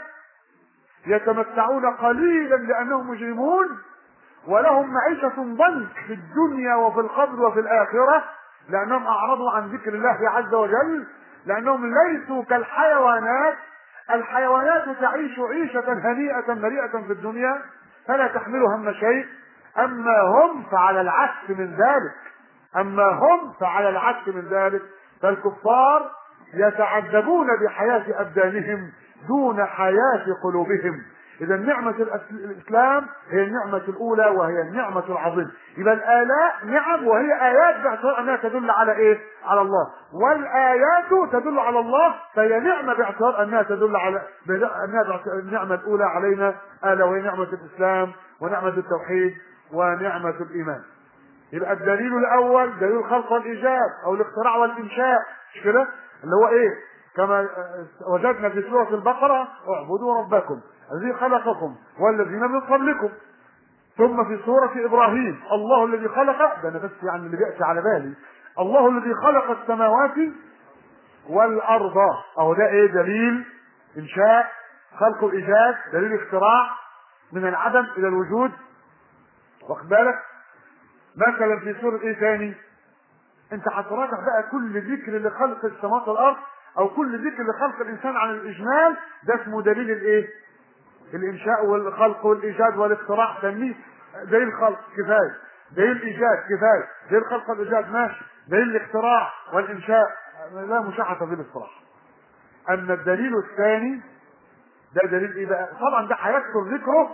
يتمتعون قليلا لأنهم مجرمون، ولهم معيشة ضنك في الدنيا وفي القبر وفي الآخرة لأنهم أعرضوا عن ذكر الله عز وجل، لأنهم ليسوا كالحيوانات. الحيوانات تعيش عيشة هنيئة مريئة في الدنيا فلا تحمل هم شيء، أما هم فعلى العكس من ذلك. أما هم فعلى العكس من ذلك. فالكفار يتعذبون بحياة أبدانهم دون حياة قلوبهم. إذا نعمة الإسلام هي النعمة الأولى وهي النعمة العظيمة. يبقى الآلاء نعم، وهي آيات باعتبار أنها تدل على إيه؟ على الله. والآيات تدل على الله، فهي نعمة باعتبار أنها تدل على أنها النعمة الأولى علينا، ألا وهي نعمة الإسلام ونعمة التوحيد ونعمة الإيمان. يبقى الدليل الأول دليل الخلق والإيجاد أو الاختراع والإنشاء، مش كده؟ اللي هو إيه؟ كما وجدنا في سورة البقرة: اعبدوا ربكم الذي خلقكم والذين من قبلكم. ثم في سورة إبراهيم: الله الذي خلق، ده أنا بس يعني اللي بيأتي على بالي، الله الذي خلق السماوات والأرض. أهو ده إيه؟ دليل إنشاء، خلق وإيجاد، دليل اختراع من العدم إلى الوجود. واخد بالك؟ مثلا في سورة إيه ثاني؟ أنت هتراجع بقى كل ذكر لخلق السماوات والأرض أو كل ذكر لخلق الإنسان عن الإجمال، ده اسمه دليل الإيه؟ الإنشاء والخلق والإيجاد والاختراع. تنميه دليل الخلق كفاية، دليل الإيجاد كفاية، دليل الخلق والإيجاد ماشي، دليل الاختراع والإنشاء لا مشاحة في الاصطلاح. أما الدليل الثاني ده دليل إيه بقى؟ طبعا ده هيكثر ذكره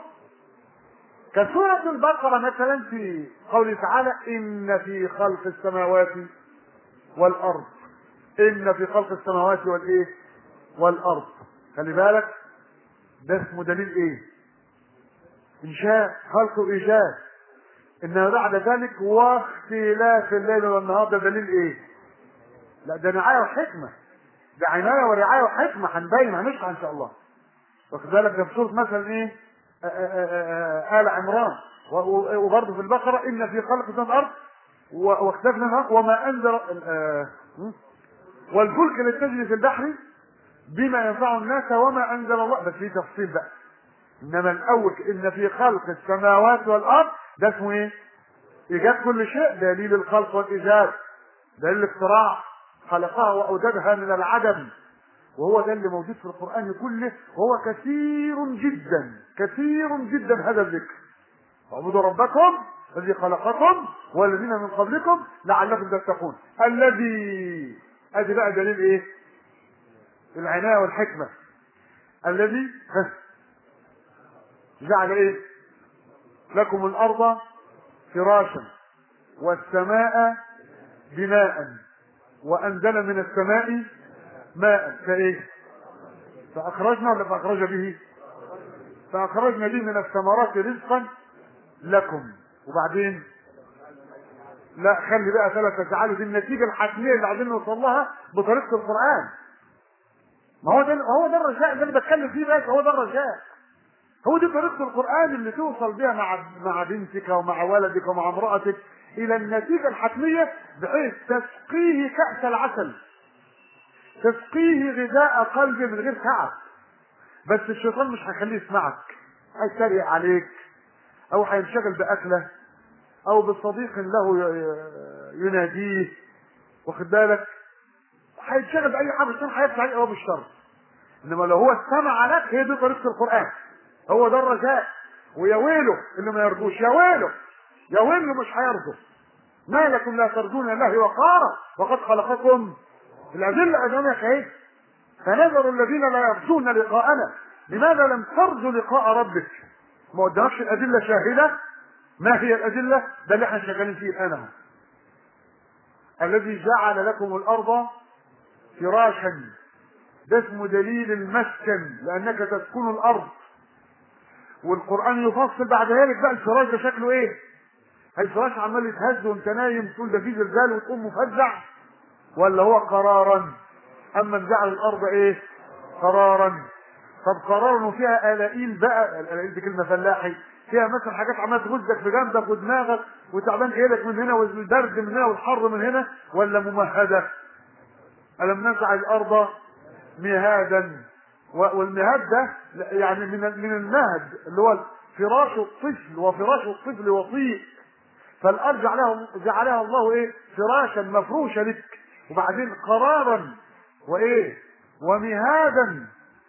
كسورة البقرة مثلا في قوله تعالى: إن في خلق السماوات والأرض. إن في خلق السماوات والإيه؟ والأرض. خلي بالك ده اسمه دليل إيه؟ إنشاء، خلق وإيجاد. إنما بعد ذلك واختلاف الليل والنهار، ده دليل إيه؟ لا ده رعاية وحكمة، ده عناية ورعاية وحكمة، هنبين هنشرح إن شاء الله. واخد بالك؟ ده في سورة مثلا إيه؟ آل عمران، وبرضه في البقرة: إن في خلق السماوات والأرض واختلاف الليل والنهار وما أنزل والفلك التي تجري في البحر بما ينفع الناس وما أنزل الله. بس في تفصيل بقى. إنما الأول إن في خلق السماوات والأرض ده اسمه إيه؟ إيجاد كل شيء، دليل الخلق والإيجاد، دليل الاختراع، خلقها وأوجدها من العدم، وهو ده اللي موجود في القرآن كله، وهو كثير جدا كثير جدا هذا الذكر: اعبدوا ربكم الذي خلقكم والذين من قبلكم لعلكم تتقون. الذي ادي بقى دليل ايه؟ العناية والحكمة. الذي جعل ايه؟ لكم الارض فراشا والسماء بناء وأنزل من السماء ماء فإيه؟ فأخرجنا ولا فأخرج به؟ فأخرجنا به من الثمرات رزقا لكم. وبعدين لا خلي بقى ثلاثة تعالوا دي النتيجة الحتمية اللي عايزين نوصل لها بطريقة القرآن. ما هو ده هو ده الرجاء اللي انا بتكلم فيه، بس هو ده الرجاء. هو دي طريقة القرآن اللي توصل بها مع مع بنتك ومع ولدك ومع امرأتك إلى النتيجة الحتمية، بحيث تسقيه كأس العسل، تسقيه غذاء قلبه من غير تعب. بس الشيطان مش هيخليه يسمعك، هيتريق عليك أو هينشغل بأكله أو بصديق له يناديه، واخد بالك، هيتشغل بأي حاجة، الشيطان هيفتح عليه أبواب الشر. إنما لو هو استمع لك، هي دي طريقة القرآن، هو ده الرجاء. ويا ويله اللي ما يرجوش، يا ويله يا ويله مش هيرجو. ما لكم لا ترجون الله وقارا وقد خلقكم. الأدلة أمامك اهي. فنذر الذين لا يرجون لقاءنا. لماذا لم ترجو لقاء ربك؟ ما قدامكش الأدلة شاهدة. ما هي الأدلة؟ ده اللي احنا شغالين فيه الآن اهو. الذي جعل لكم الأرض فراشا، ده اسمه دليل المسكن، لأنك تسكن الأرض. والقرآن يفصل بعد ذلك بقى الفراش ده شكله ايه؟ الفراش عمال يتهز وانت نايم تقول ده فيه زلزال وتقوم مفزع، ولا هو قرارا؟ اما جعل الارض ايه؟ قرارا. طب قرارا وفيها الاقيل بقى، الاقيل دي كلمه فلاحي، فيها مثلا حاجات عماله تغزك في جنبك ودماغك وتعبان جايلك من هنا والبرد من هنا والحر من هنا، ولا ممهده؟ الم نجعل الارض مهادا. والمهاد ده يعني من من المهد اللي هو فراش الطفل، وفراش الطفل وطيء. فالارض جعلها جعلها الله ايه؟ فراشا مفروشا لك. وبعدين قرارا وايه؟ ومهادا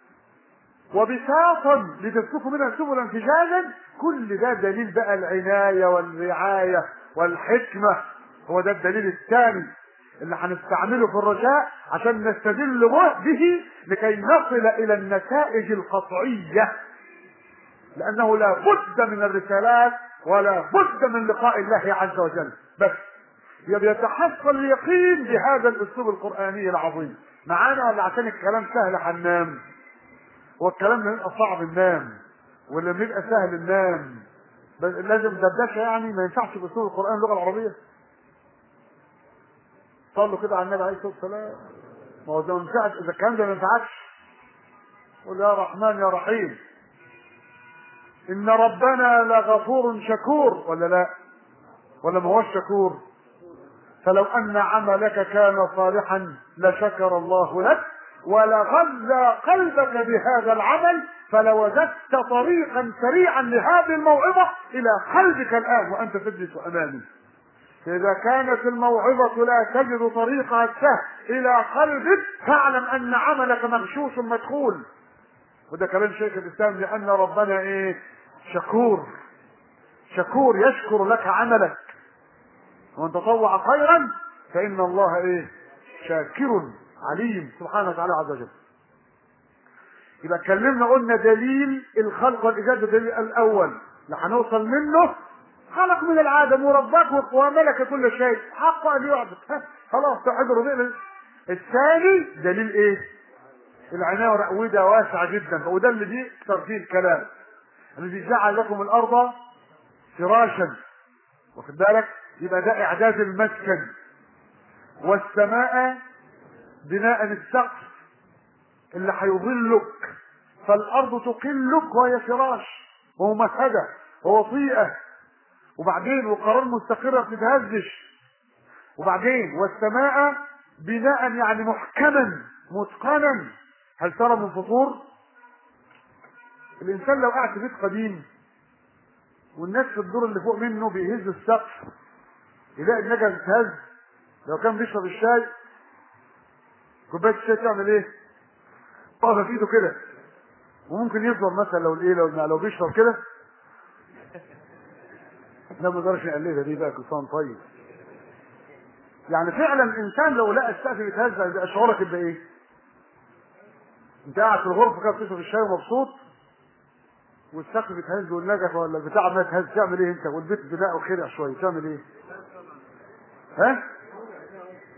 وبساطا لتسلكوا منها سبلا فجاجا. كل ده دليل بقى العنايه والرعايه والحكمه. هو ده الدليل الثاني اللي هنستعمله في الرجاء عشان نستدل به لكي نصل الى النتائج القطعيه. لانه لا بد من الرسالات ولا بد من لقاء الله عز وجل، بس يتحصل اليقين بهذا الاسلوب القرآني العظيم. معانا ولا عشان الكلام سهل هننام؟ والكلام لما يبقى صعب ننام، ولما يبقى سهل ننام. لازم دردشه، يعني ما ينفعش باسلوب القرآن اللغة العربية. صلوا كده على النبي عليه الصلاة والسلام. ما هو ده ما ينفعش، اذا الكلام ده ما ينفعش قل يا رحمن يا رحيم. ان ربنا لغفور شكور، ولا لا؟ ولا ما هو شكور؟ فلو ان عملك كان صالحا لشكر الله لك ولغذى قلبك بهذا العمل، فلوجدت طريقا سريعا لهذه الموعظة الى قلبك الان وانت تجلس امامي. فاذا كانت الموعظة لا تجد طريقها السهل الى قلبك، فاعلم ان عملك مغشوش مدخول. وده كلام شيخ الاسلام، لان ربنا ايه؟ شكور. شكور يشكر لك عملك. وان تطوع خيرا فان الله ايه؟ شاكر عليم سبحانه وتعالى عز وجل. يبقى اتكلمنا قلنا دليل الخلق والايجاد، الدليل الاول اللي هنوصل منه خلق من العدم وربك وملك كل شيء، حق ان يعبد. خلاص تعبروا بيه. الثاني دليل ايه؟ العنايه والرعوده واسعه جدا، وده اللي بيكثر فيه الكلام. الذي جعل لكم الارض فراشا، واخد بالك؟ يبقى ده اعداد المسكن. والسماء بناء السقف اللي هيظلك. فالارض تقلك وهي فراش وممهده ووطيئه. وبعدين وقرار مستقره ما بتتهزش. وبعدين والسماء بناء يعني محكما متقنا. هل ترى من فطور؟ الانسان لو قاعد في بيت قديم والناس في الدور اللي فوق منه بيهز السقف، يلاقي النجا بتهز. لو كان بيشرب الشاي، كوبايه الشاي تعمل ايه؟ طاقه في ايده كده. وممكن يفضل مثلا لو الايه لو لو بيشرب كده، احنا ما نقدرش نقلدها دي بقى. كل طيب. يعني فعلا الانسان لو لقى السقف بيتهز يبقى شعورك يبقى ايه؟ انت قاعد في الغرفه كده بتشرب الشاي ومبسوط، والسقف بيتهز والنجفه ولا البتاع ما تهز، تعمل ايه انت؟ والبيت بناء وخرع شويه، تعمل ايه؟ ها؟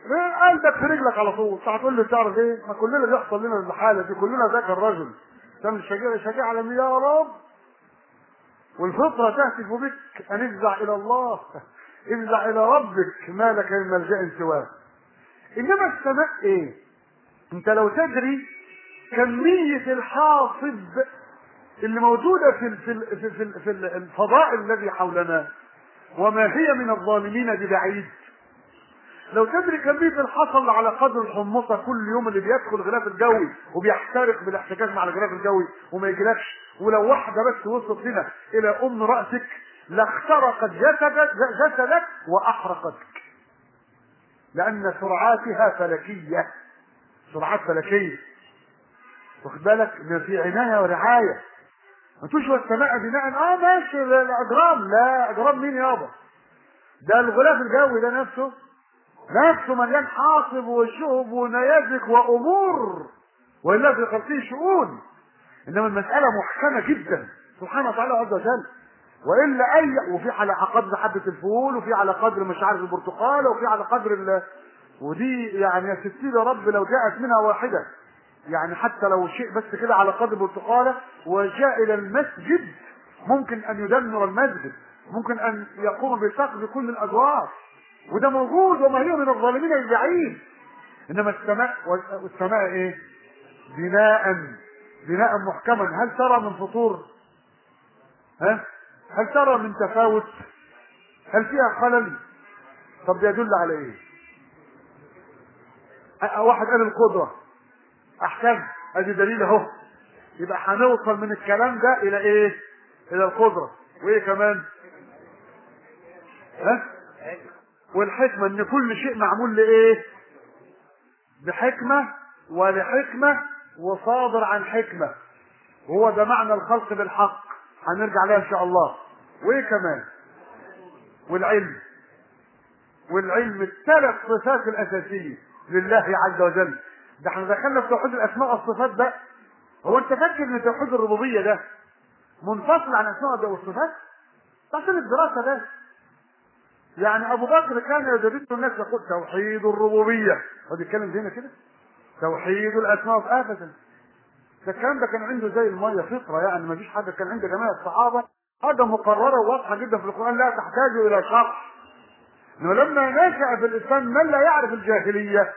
قلبك في رجلك على طول. انت هتقول لي تعرف ايه؟ ما كلنا بيحصل لنا الحاله دي، كلنا ذاك الرجل كان شجاع شجاع على مين يا رب، والفطره تهتف بك ان افزع الى الله، افزع الى ربك ما لك من ملجا سواه. انما السماء ايه؟ انت لو تدري كميه الحاصب اللي موجوده في ال في ال في, ال في, ال في الفضاء الذي حولنا وما هي من الظالمين ببعيد، لو تدري كميه الحصل على قدر الحمصه كل يوم اللي بيدخل الغلاف الجوي وبيحترق بالاحتكاك مع الغلاف الجوي وما يجيلكش، ولو واحده بس وصلت هنا الى ام راسك لاخترقت جسدك جسدك واحرقتك، لان سرعاتها فلكيه، سرعات فلكيه. واخد بالك؟ ان في عنايه ورعايه. ما تشوى السماء بناء اه ماشي الاجرام، لا اجرام مين يابا؟ ده الغلاف الجوي ده نفسه نفسه مليان حاصب وشهب ونيازك وامور، والا في خلقه شؤون. انما المساله محكمه جدا سبحانه وتعالى عز وجل، والا اي وفي على قدر حبه الفول، وفي على قدر مش عارف البرتقاله، وفي على قدر ال... ودي يعني يا ستي يا رب لو جاءت منها واحده، يعني حتى لو شيء بس كده على قدر البرتقاله وجاء الى المسجد ممكن ان يدمر المسجد، ممكن ان يقوم بسقف كل الادوار، وده موجود وما هي من الظالمين البعيد. انما السماء والسماء ايه؟ بناء بناء محكما. هل ترى من فطور؟ ها؟ هل ترى من تفاوت؟ هل فيها خلل؟ طب يدل على ايه؟ واحد قال القدرة احكام، ادي دليل اهو. يبقى هنوصل من الكلام ده الى ايه؟ الى القدرة. وايه كمان؟ ها؟ والحكمة، ان كل شيء معمول لايه؟ بحكمة ولحكمة وصادر عن حكمة، وهو ده معنى الخلق بالحق، هنرجع لها ان شاء الله. وايه كمان؟ والعلم. والعلم الثلاث صفات الاساسية لله عز وجل. ده احنا دخلنا في توحيد الاسماء والصفات ده. هو انت فاكر ان توحيد الربوبية ده منفصل عن اسماء والصفات؟ عشان الدراسة ده يعني ابو بكر كان يدرس الناس يقول توحيد الربوبيه، هو بيتكلم هنا كده توحيد الاسماء ابدا. ده الكلام ده كان عنده زي الميه فطره، يعني ما فيش حد كان عند جميع الصحابه حاجه مقرره وواضحه جدا في القران لا تحتاج الى شرح. انه لما نشا في الاسلام من لا يعرف الجاهليه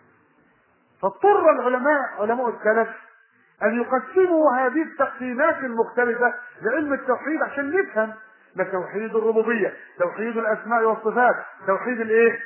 فاضطر العلماء علماء السلف ان يقسموا هذه التقسيمات المختلفه لعلم التوحيد عشان نفهم. ده توحيد الربوبيه، توحيد الاسماء والصفات، توحيد الايه؟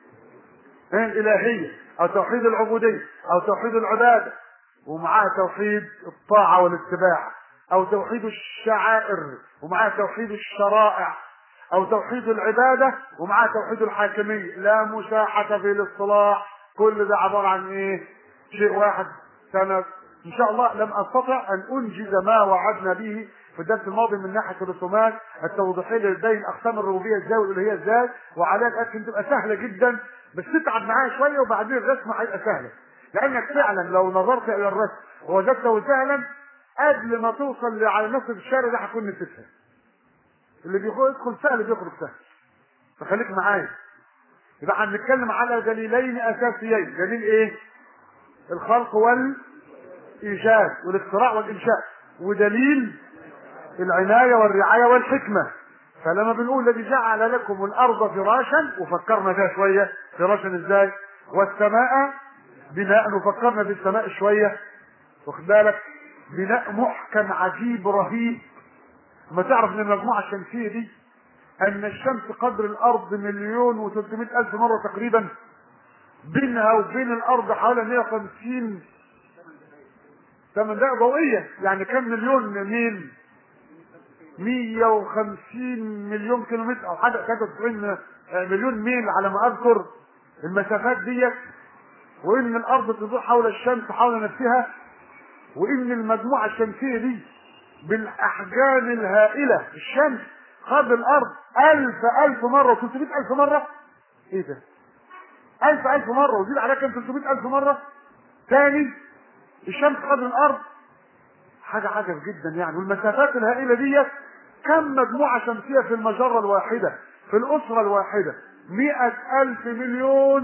الالهيه، او توحيد العبوديه، او توحيد العباده، ومعاه توحيد الطاعه والاتباع، او توحيد الشعائر ومعاه توحيد الشرائع، او توحيد العباده ومعاه توحيد الحاكميه. لا مساحه في الاصطلاح، كل ده عباره عن ايه؟ شيء واحد. سنه ان شاء الله لم استطع ان انجز ما وعدنا به في الدرس الماضي من ناحيه الرسومات التوضيحيه اللي بتبين اقسام الربوبيه ازاي والالوهيه ازاي، وعليها تاكد تبقى سهله جدا، بس تتعب معايا شويه وبعدين الرسم هيبقى سهله، لانك فعلا لو نظرت الى الرسم ووجدته سهلا قبل ما توصل على نصف الشارع ده هتكون نسيتها. اللي بيدخل سهل بيخرج سهل، فخليك معايا. يبقى هنتكلم على دليلين اساسيين. دليل ايه؟ الخلق والايجاد والاختراع والانشاء، ودليل العناية والرعاية والحكمة. فلما بنقول الذي جعل لكم الارض فراشا، وفكرنا فيها شوية فراشا ازاي، والسماء بناء، وفكرنا في السماء شوية، واخد بالك؟ بناء محكم عجيب رهيب. ما تعرف ان المجموعة الشمسية دي ان الشمس قدر الارض مليون وثلاثمائة الف مرة تقريبا، بينها وبين الارض حوالي مئة وخمسين ثمان دقائق ضوئية، يعني كم مليون ميل؟ مئة وخمسين مليون كيلومتر او حاجه ثلاثة وتسعين مليون ميل على ما اذكر المسافات ديت. وان الارض تدور حول الشمس حول نفسها، وان المجموعه الشمسيه دي بالاحجام الهائله، الشمس قبل الارض الف الف مره وثلاثمائة الف مره. ايه ده؟ الف الف مره وزيد عليها كام؟ ثلاثمائة الف مره ثاني الشمس قبل الارض. حاجه عجب جدا يعني. والمسافات الهائله ديت كم مجموعة شمسية في المجرة الواحدة في الأسرة الواحدة؟ مئة ألف مليون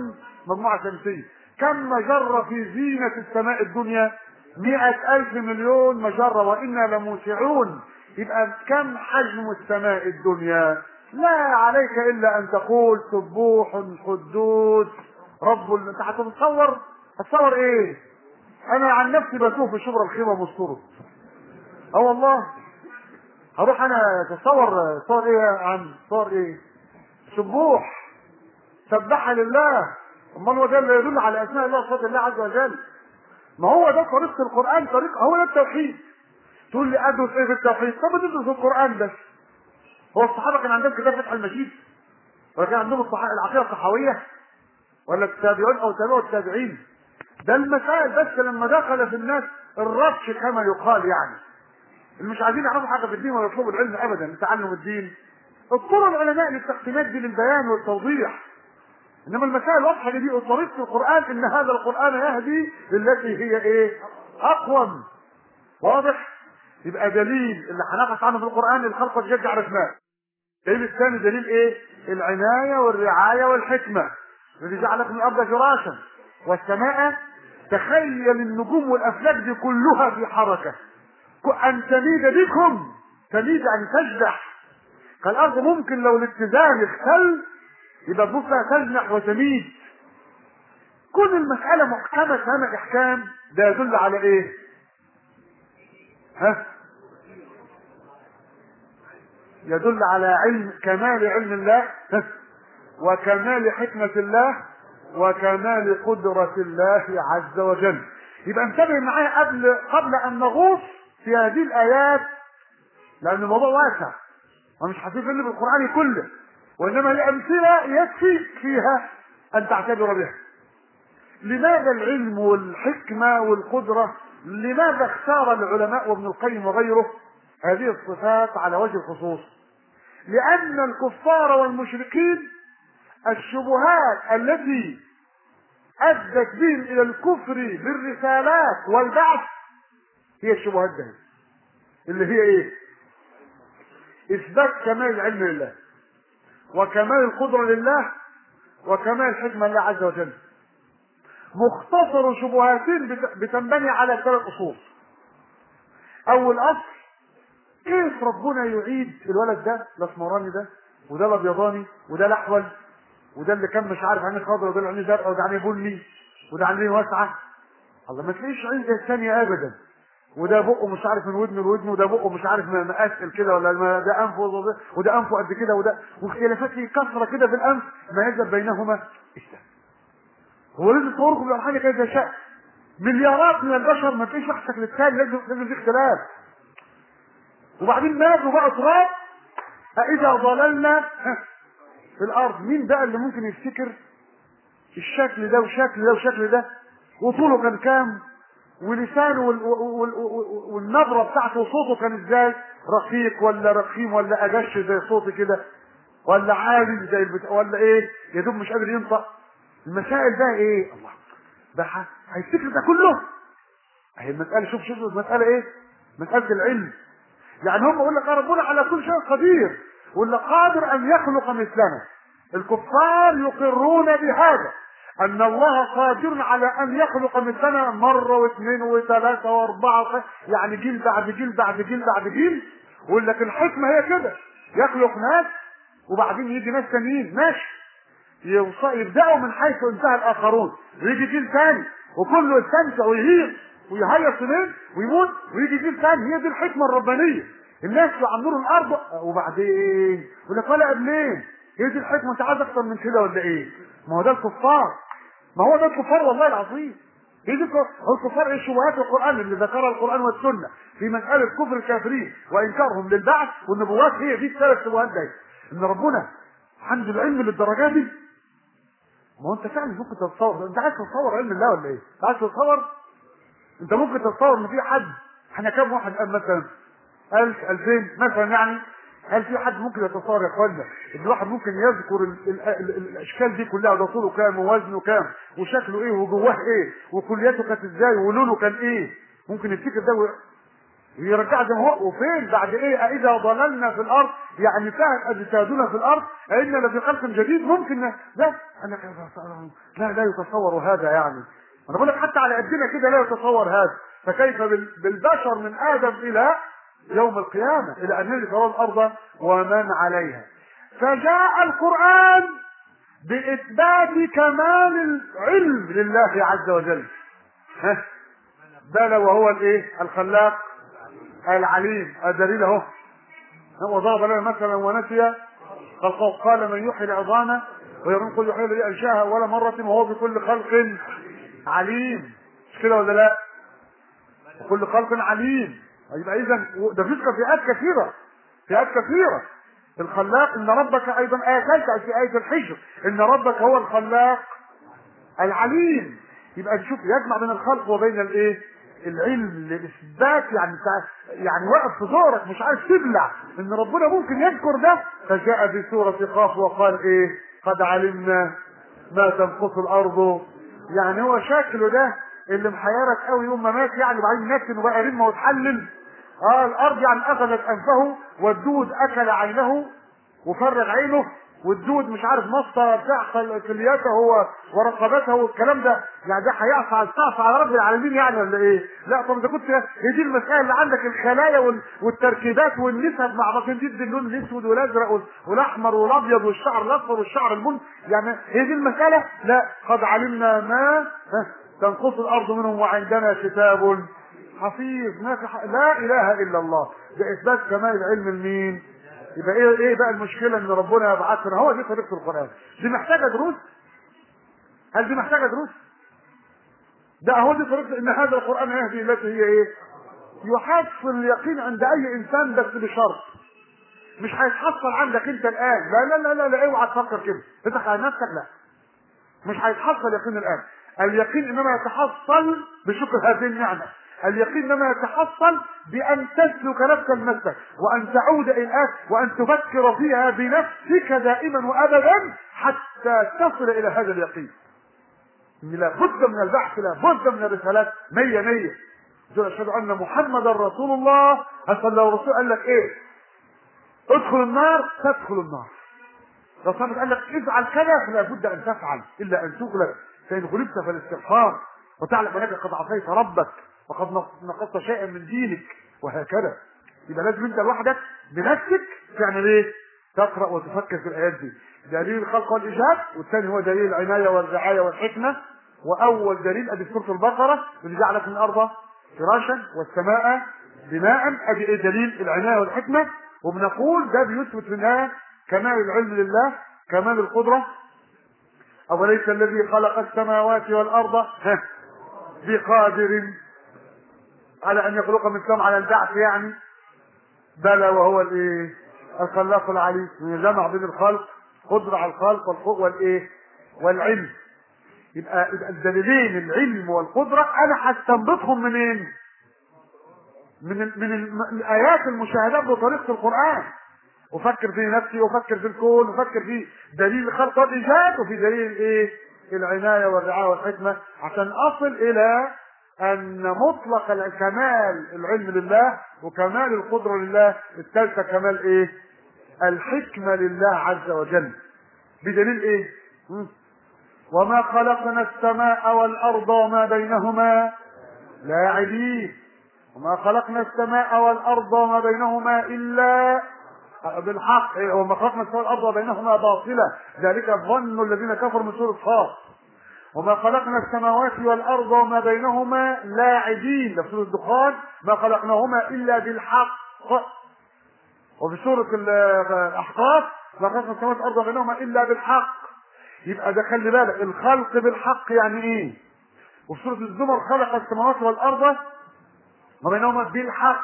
مجموعة شمسية. كم مجرة في زينة السماء الدنيا؟ مئة ألف مليون مجرة، وإنا لموسعون. يبقى كم حجم السماء الدنيا؟ لا عليك إلا أن تقول سبوح قدوس رب ال... أنت هتتصور هتصور إيه؟ أنا عن نفسي بشوف في شبرا الخيمة مستورة. أه والله هروح أنا أتصور صور إيه يا عم؟ صور إيه؟ سبوح سبح لله. امال هو ده اللي يدل على اسماء الله وصفات الله عز وجل. ما هو ده طريقه القران، طريقه هو ده التوحيد. تقول لي ادرس ايه في التوحيد؟ طب ندرس القران بس. هو الصحابه كان عندهم كتاب فتح المجيد؟ ولا كان عندهم العقيده الصحويه؟ ولا التابعون او تابعوا التابعين؟ ده المسائل بس لما دخل في الناس الربش كما يقال، يعني اللي مش عايزين يعرفوا حاجه في الدين ولا يطلبوا العلم ابدا، تعلم الدين. اضطر العلماء للتقسيمات دي للبيان والتوضيح. انما المسائل واضحه دي طريقه القران، ان هذا القران يهدي للتي هي ايه؟ اقوم. واضح؟ يبقى دليل اللي هنبحث عنه في القران الخلق والجد عرفناه. الدليل الثاني دليل ايه؟ العنايه والرعايه والحكمه. الذي جعل لكم الارض فراشا والسماء. تخيل النجوم والافلاك دي كلها في حركه، ان تميد بكم، تميد ان تجدح. فالارض ممكن لو الاتزان اختل يبقى تبص تجنح وتميد. كل المسألة محكمة تمام احكام. ده يدل على ايه؟ ها؟ يدل على علم، كمال علم الله، ها؟ وكمال حكمة الله، وكمال قدرة الله عز وجل. يبقى انتبه معايا قبل قبل ان نغوص في هذه الايات، لان الموضوع واسع ومش هتفهم بالقرآن كله، وانما هي امثله يكفي فيها ان تعتبر بها. لماذا العلم والحكمه والقدره؟ لماذا اختار العلماء وابن القيم وغيره هذه الصفات على وجه الخصوص؟ لان الكفار والمشركين الشبهات التي ادت بهم الى الكفر بالرسالات والبعث هي الشبهات دي، اللي هي ايه؟ اثبات كمال العلم لله، وكمال القدرة لله، وكمال حكمة الله عز وجل. مختصر شبهاتين بتنبني على ثلاث اصول. اول اصل، كيف ربنا يعيد الولد ده الاسمراني ده، وده الابيضاني، وده الاحول، وده اللي كان مش عارف عينيه خضراء، وده اللي عينيه زرقاء، وده عينيه بني، وده عينيه واسعه. الله، ما تلاقيش عين زي الثانيه ابدا. وده بقه مش عارف من ودن لودن، وده بقه مش عارف مقاسل كده، ولا ده انفه، وده انفه قد كده، وده واختلافات في كثره كده في الانف ما يزال بينهما الشتى. هو لازم تصوركم بالارحام كده زي شق مليارات من البشر، ما فيش واحد شكل الثاني، لازم لازم في اختلاف. وبعدين ماتوا بقى تراب. فاذا ضللنا في الارض، مين بقى اللي ممكن يفتكر الشكل ده وشكل ده وشكل ده، وطوله كان كام، ولسانه وال... وال... والنبره بتاعته وصوته كان ازاي، رقيق ولا رخيم ولا اجش زي صوتي كده، ولا عالي زي البت... ولا ايه، يا دوب مش قادر ينطق. المسائل ده ايه؟ الله، ده هيفتكر ده كله. اهي المساله، شوف شوف المساله ايه؟ مساله العلم. يعني هم يقول لك ربنا على كل شيء قدير، ولا قادر ان يخلق مثلنا. الكفار يقرون بهذا، ان الله قادر على ان يخلق مثلنا مره واثنين وثلاثه واربعه، يعني جيل بعد جيل بعد جيل بعد جيل. ويقول لك الحكمه هي كده، يخلق ناس وبعدين يجي ناس ثانيين ماشي، يبداوا من حيث انتهى الاخرون، ويجي جيل ثاني وكله يستمتع ويهيص ويهيص سنين ويموت، ويجي جيل ثاني. هي دي الحكمه الربانيه. الناس يعمروا الارض وبعدين يقول لك ولا قبلين. هي دي الحكمه، انت عايز اكتر من كده ولا ايه؟ ما هو ده الكفار، ما هو ده الكفار والله العظيم. هي دي الكفار. ايه شبهات القران اللي ذكرها القران والسنه في مساله كفر الكافرين وانكارهم للبعث والنبوات؟ هي دي الثلاث شبهات دي، ان ربنا عنده العلم للدرجه دي. ما هو انت فعلا ممكن تتصور، انت عايز تتصور علم الله ولا ايه؟ انت عايز تتصور؟ انت ممكن تتصور ان في حد، احنا كام واحد قال مثلا ألف ألفين مثلا، يعني هل في حد ممكن يتصور يا اخوانا ان الواحد ممكن يذكر ال ال ال ال الاشكال دي كلها، ده طوله كام ووزنه كام وشكله ايه وجواه ايه وكليته كانت ازاي ولونه كان ايه؟ ممكن يفتكر ده و... ويرجع زي ما هو. وفين بعد ايه؟ اذا ضللنا في الارض، يعني فهم اجسادنا في الارض ان لفي خلق جديد. ممكن لا انا لا لا يتصور هذا، يعني انا بقول لك حتى على قدنا كده لا يتصور هذا، فكيف بالبشر من ادم الى يوم القيامه، الى ان نرث الارض ومن عليها. فجاء القران باثبات كمال العلم لله عز وجل. ها بلى وهو الايه؟ الخلاق العليم. الدليل اهو، هو ضرب لنا مثلا ونسي خلقه قال من يحيي العظام ويقول قل يحيي الذي انشاها اول مره وهو بكل خلق عليم. مش كده ولا لا؟ وكل خلق عليم. يبقى اذا ده في فئات كثيره، فئات كثيره. الخلاق ان ربك ايضا ايه ثالثه في ايه الحجر، ان ربك هو الخلاق العليم. يبقى نشوف يجمع بين الخلق وبين الايه؟ العلم لاثبات، يعني يعني واقف في دورك مش عايز تبلع ان ربنا ممكن يذكر ده. فجاء في سوره قاف وقال ايه؟ قد علمنا ما تنقص الارض. يعني هو شكله ده اللي محيرك قوي يوم ما مات، يعني وبعدين نتن وبقى رمه وتحلل. اه الارض يعني اخذت انفه، والدود اكل عينه وفرغ عينه، والدود مش عارف مصة بتاع كلياته هو ورقبته والكلام ده. يعني ده هيعصى على الصعصى على رب العالمين يعني ولا ايه؟ لا طب اذا كنت هي دي المسائل اللي عندك، الخلايا والتركيبات والنسب مع بعض، دي اللون الاسود والازرق والاحمر والابيض والشعر الاصفر والشعر البني، يعني هي دي المساله؟ لا، قد علمنا ما تنقص الارض منهم وعندنا كتاب حفيظ. ما في ح... لا اله الا الله. ده اثبات كمال العلم لمين؟ يبقى ايه ايه بقى المشكله ان ربنا يبعثنا؟ هو دي طريقه القران. دي محتاجه دروس؟ هل دي محتاجه دروس؟ ده هو دي طريقه، ان هذا القران يهدي التي هي ايه؟ يحصل اليقين عند اي انسان، بس بشرط مش هيتحصل عندك انت الان. لا لا لا لا, لا اوعى تفكر كده انت على نفسك. لا مش هيتحصل يقين الان. اليقين انما يتحصل بشكر هذه النعمه. اليقين انما يتحصل بان تسلك نفس المسلك، وان تعود الى الان، وان تفكر فيها بنفسك دائما وابدا حتى تصل الى هذا اليقين. لا بد من البحث، لا بد من الرسالات. مية مية دول اشهد ان محمدا رسول الله. اصل لو الرسول قال لك ايه؟ ادخل النار، تدخل النار. لو صاحبك قال لك افعل كذا، فلا بد ان تفعل الا ان تغلب. فان غلبت فالاستغفار، وتعلم انك قد عصيت ربك وقد نقصت شيئا من دينك، وهكذا. يبقى لازم انت لوحدك بنفسك تعمل ايه؟ تقرا وتفكر في الايات دي. دليل الخلق والايجاد، والثاني هو دليل العنايه والرعايه والحكمه. واول دليل ادي سوره البقره اللي جعل لكم الارض فراشا والسماء بناء. ادي ايه؟ دليل العنايه والحكمه. وبنقول ده بيثبت في النهايه كمال العلم لله، كمال القدره. اوليس الذي خلق السماوات والارض بقادر على ان يخلق مثلهم على البعث؟ يعني بلى وهو الايه؟ الخلاق العليم. جمع بين الخلق، قدره على الخلق والخلق والايه؟ والعلم. يبقى يبقى الدليلين العلم والقدره انا هستنبطهم منين؟ من من, من الايات المشاهدات بطريقه القران. افكر في نفسي، وافكر في الكون، وافكر في دليل الخلق والايجاد، وفي دليل الايه؟ العنايه والرعايه والحكمه، عشان اصل الى ان مطلق الكمال العلم لله، وكمال القدره لله. الثالثه كمال ايه؟ الحكمه لله عز وجل. بدليل ايه؟ وما خلقنا السماء والارض وما بينهما لاعبين. وما خلقنا السماء والارض وما بينهما الا بالحق. وما خلقنا السماء والارض وبينهما باطلا، ذلك الظن الذين كفروا من سوره صاد. وما خلقنا السماوات والارض وما بينهما لاعبين، ده في سوره الدخان. ما خلقناهما الا بالحق. وفي سوره الاحقاف ما خلقنا السماوات والارض وما بينهما الا بالحق. يبقى ده خلي بالك، الخلق بالحق يعني ايه؟ وفي سوره الزمر خلق السماوات والارض وما بينهما بالحق.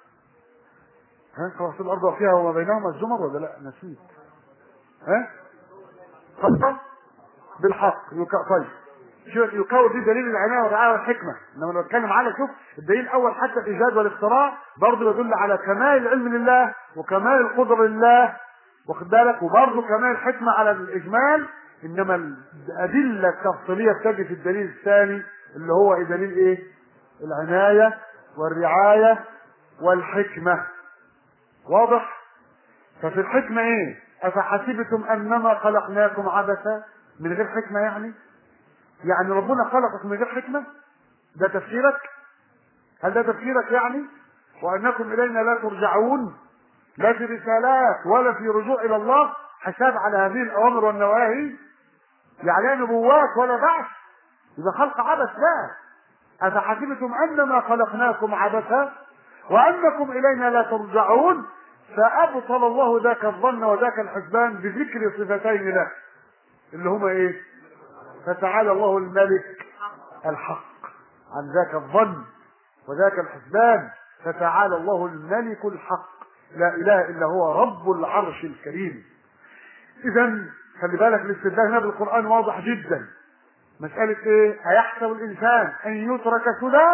ها خلق الارض وفيها وما بينهما الزمر ولا لا؟ نسيت. ها خلق بالحق. طيب شوف يكون دي دليل العنايه والرعايه والحكمه. انما لو نتكلم على شوف الدليل الاول حتى الايجاد والاختراع برضه يدل على كمال العلم لله وكمال القدره لله، واخد بالك؟ وبرضه كمال الحكمه على الاجمال. انما الادله التفصيليه بتجي في الدليل الثاني اللي هو دليل ايه؟ العنايه والرعايه والحكمة. واضح؟ ففي الحكمة ايه؟ افحسبتم انما خلقناكم عبثا، من غير حكمة يعني؟ يعني ربنا خلقك من غير حكمة؟ ده تفسيرك؟ هل ده تفسيرك يعني؟ وانكم الينا لا ترجعون، لا في رسالات ولا في رجوع الى الله، حساب على هذه الاوامر والنواهي، يعني لا نبوات ولا بعث، يبقى خلق عبث. لا، افحسبتم انما خلقناكم عبثا وانكم الينا لا ترجعون، فابطل الله ذاك الظن وذاك الحسبان بذكر صفتين له اللي هما ايه؟ فتعالى الله الملك الحق عن ذاك الظن وذاك الحسبان، فتعالى الله الملك الحق لا اله الا هو رب العرش الكريم. اذا خلي بالك الاستدلال هنا بالقران واضح جدا. مساله ايه؟ ايحسب الانسان ان يترك سدى؟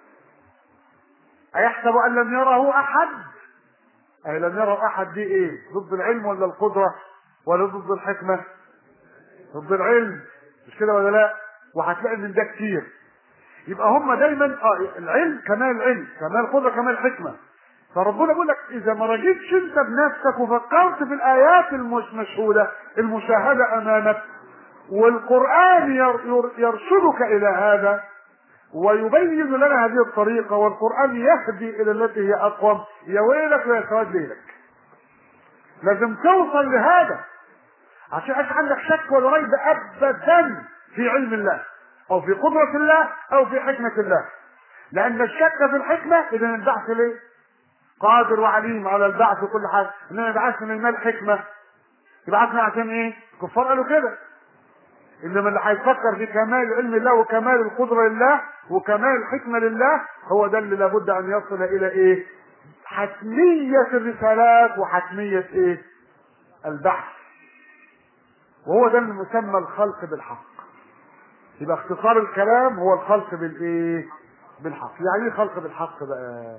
ايحسب ان لم يره احد؟ اي لم يره احد دي ايه؟ ضد العلم ولا القدره ولا ضد الحكمه؟ ضد العلم، مش كده ولا لا؟ وهتلاقي من ده كتير. يبقى هم دايما اه العلم كمال العلم، كمال القدره، كمال الحكمه. فربنا بيقول لك اذا ما رجيتش انت بنفسك وفكرت في الايات المشهوده المشاهده امامك، والقران يرشدك الى هذا ويبين لنا هذه الطريقه، والقران يهدي الى التي هي اقوم، يا ويلك ويا سواد ليلك. لازم توصل لهذا عشان يبقاش عندك شك ولا ريب ابدا في علم الله او في قدره الله او في حكمه الله. لان الشك في الحكمه اذا البعث ليه؟ قادر وعليم على البعث وكل حاجه، انما بعثنا من المال حكمه، يبعثنا عشان ايه؟ الكفار قالوا كده. انما اللي هيفكر في كمال علم الله وكمال القدره لله وكمال الحكمه لله هو ده اللي لابد ان يصل الى ايه؟ حتميه الرسالات وحتميه ايه؟ البحث. وهو ده اللي مسمى الخلق بالحق. يبقى اختصار الكلام هو الخلق بالايه؟ بالحق. يعني ايه خلق بالحق بقى؟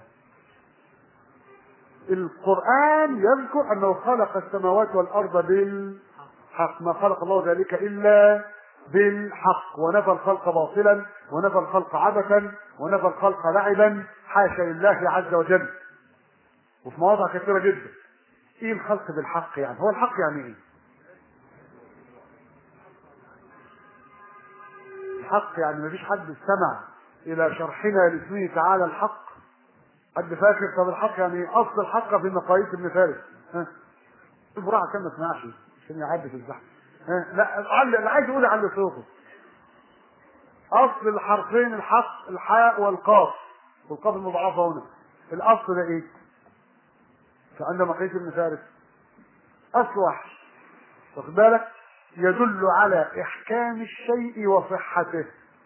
القرآن يذكر انه خلق السماوات والارض بالحق، ما خلق الله ذلك الا بالحق، ونفى الخلق باطلا ونفى الخلق عبثا ونفى الخلق لعبا، حاشا لله عز وجل. وفي مواضع كثيرة جدا. ايه الخلق بالحق يعني؟ هو الحق يعني ايه؟ الحق يعني مفيش حد استمع الى شرحنا لاسمه تعالى الحق. حد فاكر؟ طب الحق يعني ايه؟ اصل الحق في مقاييس ابن فارس. ها البراعه كان ما سمعش عشان يعدي في الزحمه. ها لا اللي عايز يقول على صوته. اصل الحرفين الحق الحاء والقاف، والقاف المضاعفه هنا. الاصل ده ايه؟ فعند مقاييس ابن فارس اصل واحد، واخد بالك؟ يدل على احكام الشيء وصحته،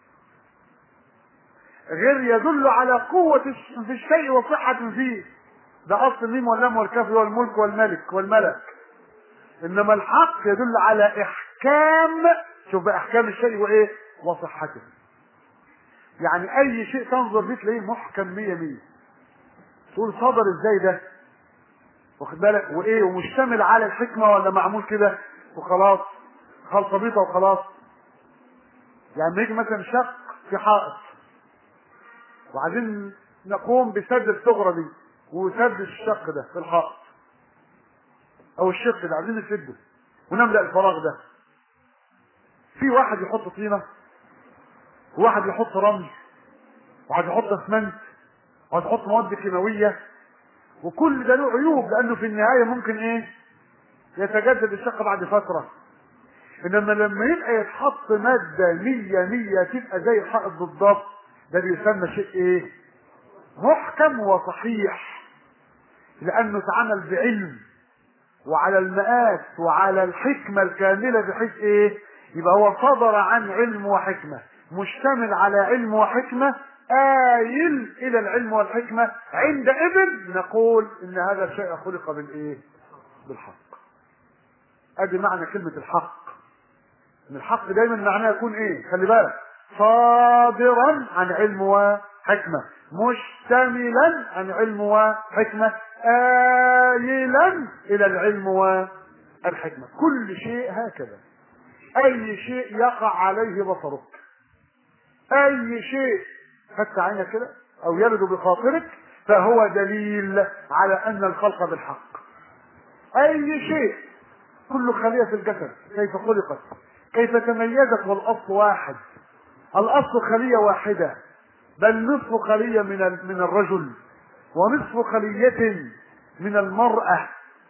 غير يدل على قوة في الشيء وصحة فيه. ده اصل الميم واللام والكاف هو الملك والملك والملك. انما الحق يدل على احكام، شوف بقى احكام الشيء وايه؟ وصحته. يعني اي شيء تنظر فيه تلاقيه محكم مية مية. تقول صدر ازاي ده؟ واخد بالك؟ وايه؟ ومشتمل على الحكمة ولا معمول كده وخلاص خلطة بيضة وخلاص؟ يعني يجي مثلا شق في حائط وعايزين نقوم بسد الثغرة دي وسد الشق ده في الحائط او الشق ده، عايزين نسده ونملأ الفراغ ده. في واحد يحط طينة وواحد يحط رمل وواحد يحط اسمنت وواحد يحط مواد كيماوية، وكل ده له عيوب لانه في النهاية ممكن ايه؟ يتجدد الشق بعد فترة. انما لما يبقى يتحط مادة مية مية تبقى زي الحائط بالضبط، ده بيسمى شيء ايه؟ محكم وصحيح، لانه اتعمل بعلم وعلى المقاس وعلى الحكمة الكاملة، بحيث ايه؟ يبقى هو صدر عن علم وحكمة، مشتمل على علم وحكمة، آيل الى العلم والحكمة. عندئذ نقول ان هذا الشيء خلق بالايه؟ بالحق. ادي معنى كلمة الحق. ان الحق دايما معناه يكون ايه؟ خلي بالك، صادرا عن علم وحكمة، مشتملا عن علم وحكمة، آيلا الى العلم والحكمة. كل شيء هكذا. اي شيء يقع عليه بصرك، اي شيء فتح عينك كده او يلد بخاطرك فهو دليل على ان الخلق بالحق. اي شيء، كل خلية في الجسد كيف خلقت، كيف تميزت، والاصل واحد. الاصل خلية واحدة، بل نصف خلية من من الرجل ونصف خلية من المرأة،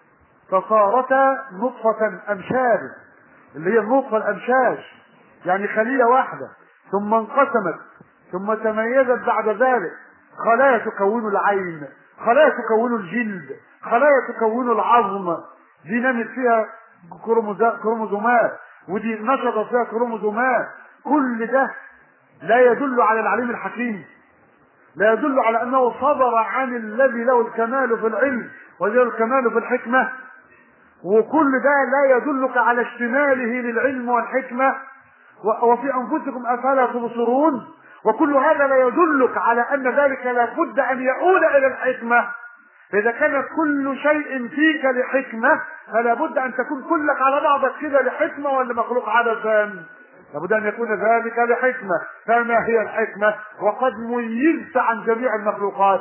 فصارتا نطفة امشاج، اللي هي النطفة الامشاج، يعني خلية واحدة، ثم انقسمت، ثم تميزت بعد ذلك خلايا تكون العين، خلايا تكون الجلد، خلايا تكون العظم، دي نمت فيها كروموزومات، ودي نشط فيها كروموزومات. كل ده لا يدل على العليم الحكيم، لا يدل على انه صدر عن الذي له الكمال في العلم وله الكمال في الحكمة. وكل ده لا يدلك على اشتماله للعلم والحكمة. وفي انفسكم افلا تبصرون. وكل هذا لا يدلك على ان ذلك لابد ان يؤول الى الحكمة. فاذا كان كل شيء فيك لحكمة فلا بد ان تكون كلك على بعضك كده لحكمة، ولا مخلوق عبثا؟ لابد ان يكون ذلك لحكمة. فما هي الحكمة؟ وقد ميزت عن جميع المخلوقات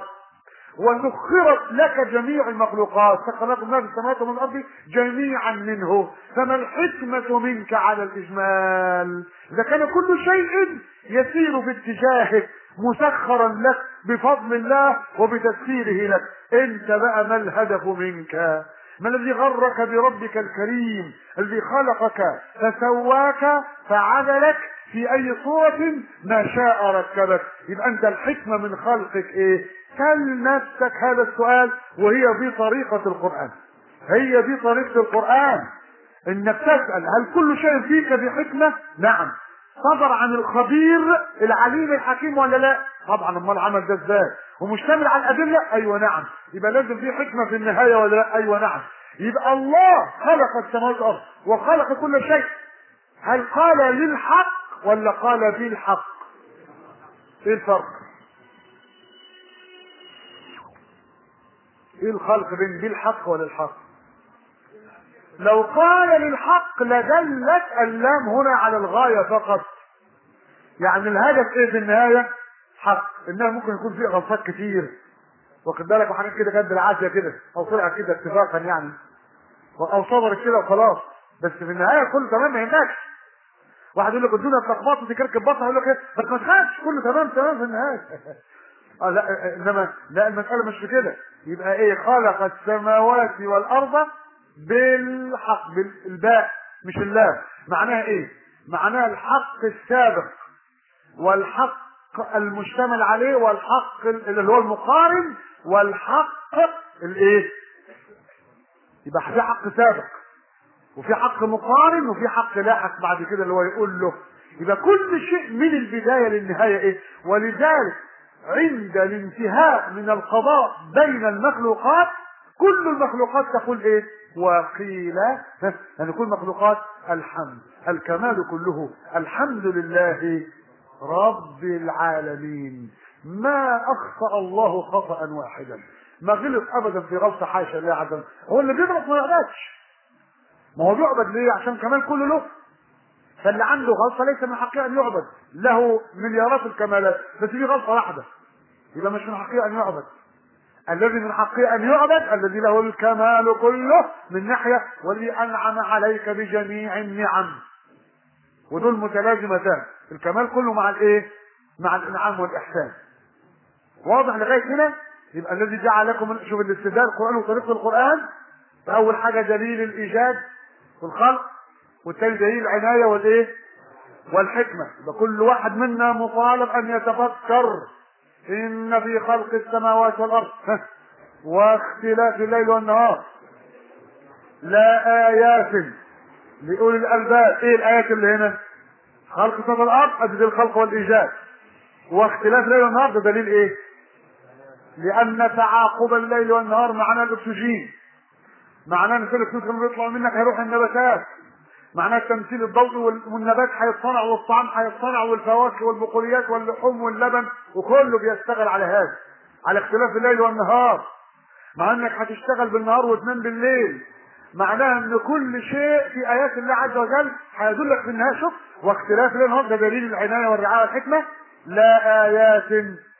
وسخرت لك جميع المخلوقات، سخركم ما في السماوات ومن الارض جميعا منه. فما الحكمة منك على الاجمال؟ اذا كان كل شيء يسير باتجاهك مسخرا لك بفضل الله وبتسخيره لك، انت بقى ما الهدف منك؟ ما الذي غرك بربك الكريم الذي خلقك فسواك فعدلك في اي صورة ما شاء ركبك؟ يبقى انت الحكمة من خلقك ايه؟ سل نفسك هذا السؤال، وهي دي طريقة القرآن، هي دي طريقة القرآن، انك تسأل هل كل شيء فيك بحكمة؟ نعم. صدر عن الخبير العليم الحكيم ولا لا؟ طبعا. امال العمل ده ازاي؟ ومشتمل على الادله؟ ايوه نعم. يبقى لازم في حكمه في النهايه ولا لا؟ ايوه نعم. يبقى الله خلق السماوات والارض وخلق كل شيء، هل قال للحق ولا قال بالحق؟ ايه الفرق؟ ايه الخلق بين بالحق ولا الحق؟ لو قال للحق لدلت اللام هنا على الغايه فقط، يعني الهدف ايه في النهايه؟ حق. انها ممكن يكون فيه غلطات كتير، واخد بالك، وحاجات كده جت بالعافيه كده، او طلعت كده اتفاقا يعني، او صبرت كده وخلاص، بس في النهايه كله تمام. ما يهمكش. واحد يقول لك الدنيا اتلخبطت وتكركب بطنها، يقول لك ايه بس ما تخافش كله تمام تمام في النهايه. اه لا، انما لا، المساله مش في كده. يبقى ايه؟ خلق السماوات والارض بالحق، بالباء مش اللام. معناها ايه؟ معناها الحق السابق والحق المشتمل عليه، والحق اللي هو المقارن، والحق الايه؟ يبقى في حق سابق وفي حق مقارن وفي حق لاحق بعد كده اللي هو يقول له. يبقى كل شيء من البدايه للنهايه ايه؟ ولذلك عند الانتهاء من القضاء بين المخلوقات كل المخلوقات تقول ايه؟ وقيل، يعني كل المخلوقات الحمد، الكمال كله الحمد لله رب العالمين. ما اخطأ الله خطأ واحدا، ما غلط ابدا في غلطه، حاشا لله عز. هو اللي بيغلط ما يعبدش، ما هو بيعبد ليه؟ عشان كمال كله له. فاللي عنده غلطه ليس من حقه ان يعبد، له مليارات الكمالات بس في غلطه واحده، يبقى مش من حقه ان يعبد. الذي من حقه ان يعبد الذي له الكمال كله من ناحيه، والذي انعم عليك بجميع النعم، ودول متلازمتان، الكمال كله مع الايه؟ مع الانعام والاحسان. واضح لغايه هنا؟ يبقى الذي جعل لكم، شوف الاستدلال القرآن وطريقه القرآن. فاول حاجه دليل الايجاد والخلق، والثاني دليل العنايه والايه؟ والحكمه. يبقى كل واحد منا مطالب ان يتفكر ان في خلق السماوات والارض واختلاف الليل والنهار لا ايات لاولي الالباب. ايه الايات اللي هنا؟ خلق السماوات والارض، ادي الخلق والايجاد. واختلاف الليل والنهار ده دليل ايه؟ لان تعاقب الليل والنهار معناه الاكسجين، معناه ان كل اكسجين اللي بيطلع منك هيروح النباتات، معناه تمثيل الضوء، والنبات هيتصنع، والطعام هيتصنع، والفواكه والبقوليات واللحوم واللبن، وكله بيشتغل على هذا، على اختلاف الليل والنهار. مع انك هتشتغل بالنهار وتنام بالليل، معناها ان كل شيء في ايات الله عز وجل هيدلك في النهايه. شوف، واختلاف الليل والنهار ده دليل العنايه والرعايه والحكمه. لا ايات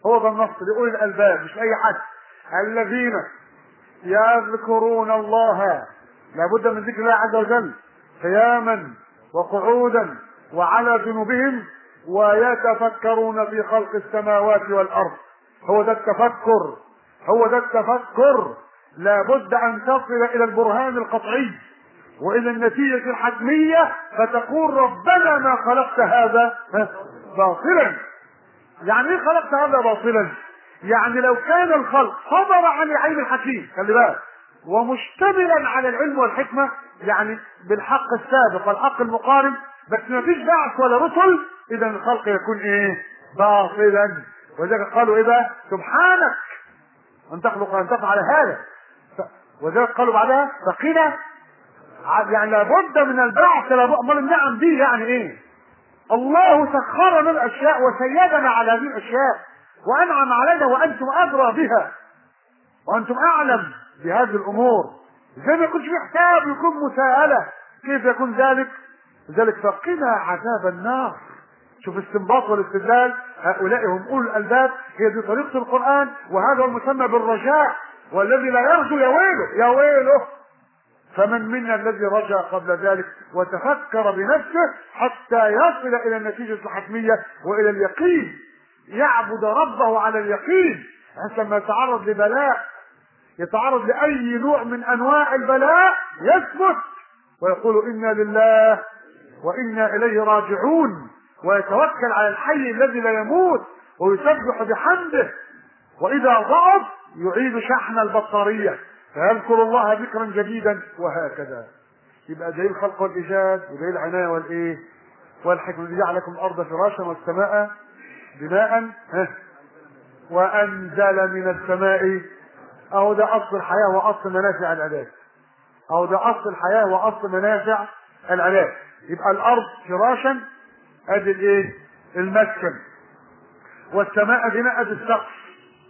هو ده النص لأولي الألباب مش أي حد. الذين يذكرون الله، لابد من ذكر الله عز وجل قياما وقعودا وعلى جنوبهم، ويتفكرون في خلق السماوات والأرض. هو ده التفكر، هو ده التفكر. لابد أن تصل إلى البرهان القطعي وإلى النتيجة الحتمية، فتقول ربنا ما خلقت هذا باطلا. يعني ايه خلقت هذا باطلا؟ يعني لو كان الخلق صدر عن العلم الحكيم، خلي بالك، ومشتملا على العلم والحكمة، يعني بالحق السابق والحق المقارن، بس ما فيش بعث ولا رسل، اذا الخلق يكون ايه؟ باطلا. ولذلك قالوا ايه بقى؟ سبحانك ان تخلق ان تفعل هذا. ولذلك قالوا بعدها فقنا، يعني لابد من البعث. امال النعم دي يعني ايه؟ الله سخر لنا الاشياء وسيدنا على هذه الاشياء وانعم علينا وانتم ادرى بها وانتم اعلم بهذه الامور. زي ما يكونش في حساب، يكون مساءله. كيف يكون ذلك؟ لذلك فقنا عذاب النار. شوف استنباط والاستدلال، هؤلاء هم اولو الالباب. هي دي طريقه القران، وهذا هو المسمى بالرجاء. والذي لا يرجو يا ويله يا ويله. فمن منا الذي رجع قبل ذلك وتفكر بنفسه حتى يصل الى النتيجة الحتمية والى اليقين، يعبد ربه على اليقين، حتى لما يتعرض لبلاء، يتعرض لأي نوع من أنواع البلاء، يثبت ويقول إنا لله وإنا إليه راجعون، ويتوكل على الحي الذي لا يموت ويسبح بحمده. وإذا ضعف يعيد شحن البطارية فيذكر الله ذكرا جديدا، وهكذا. يبقى دليل الخلق والإيجاد، ودليل العناية والإيه والحكمة. جعلكم الأرض فراشا والسماء بناء، وأنزل من السماء. أهو ده أصل الحياة وأصل منافع العباد. أهو ده أصل الحياة وأصل منافع العباد. يبقى الأرض فراشا، أدي الإيه؟ المسكن. والسماء بناء، أدي السقف،